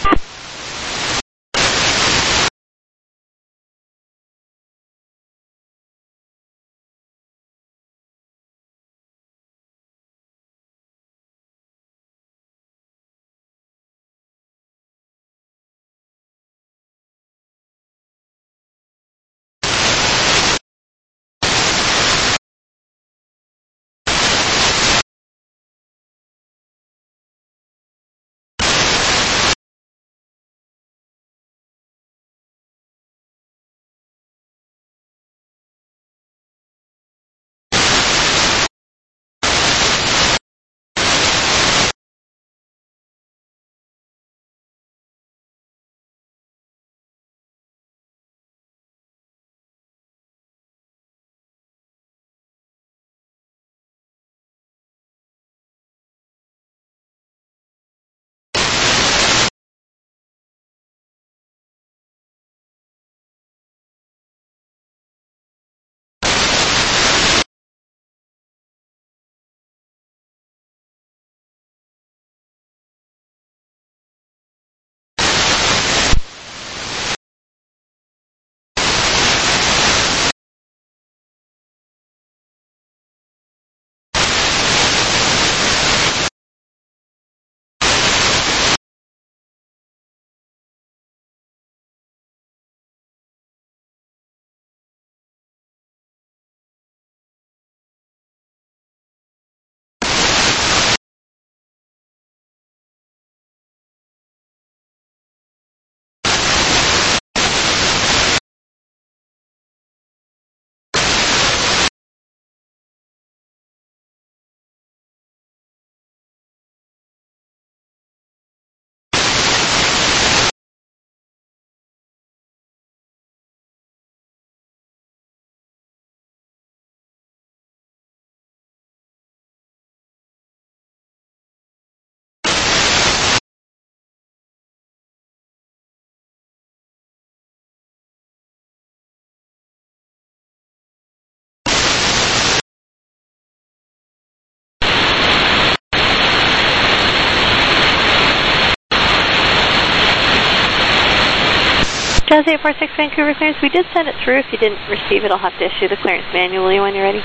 Jazz eight four six Vancouver clearance, we did send it through. If you didn't receive it, I'll have to issue the clearance manually when you're ready.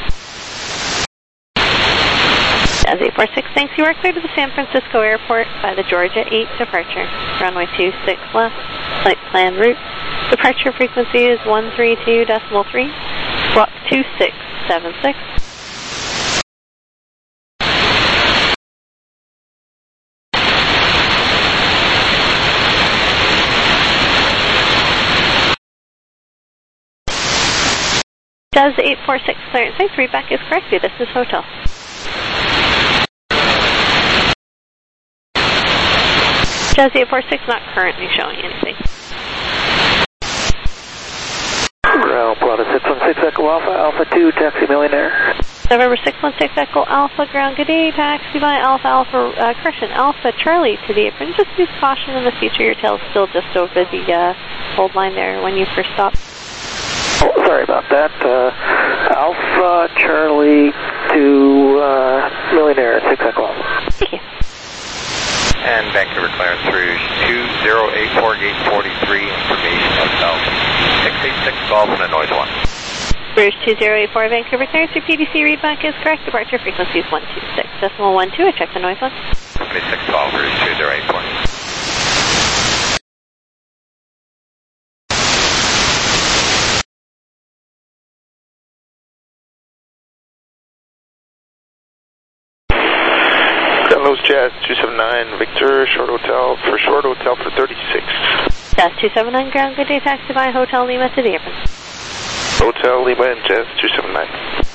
Jazz eight four six, thanks. You are cleared to the San Francisco Airport by the Georgia eight departure. Runway two six left, flight plan route. Departure frequency is one three two point three, block two six seven six. Does eight four six clearance? Thanks, readback is correct. This is Hotel. Does eight four six not currently showing anything? Ground Plata six one six Echo Alpha, Alpha two, taxi Millionaire. November six one six Echo Alpha, ground, good day, taxi by Alpha Alpha, uh, correction, Alpha Charlie to the apron. Just use caution in the future, your tail's still just over the uh, hold line there when you first stop. Oh, sorry about that. Uh, Alpha Charlie to uh, Millionaire, six Echo Alpha. Thank you. And Vancouver clearance through two zero eight four, gate forty-three, information of South six eight six Golf and a noise one. Rouge two zero eight four, Vancouver clearance, your P D C readback is correct. Departure frequency is one two six decimal one two. I checked the noise one. twenty-six twelve, Rouge two zero eight four. Los Jazz two seven nine, Victor, short hotel, for short hotel for thirty-six. Jazz two seven nine, ground, good day, taxi by Hotel Lima to the apron. Hotel Lima and Jazz two seven nine.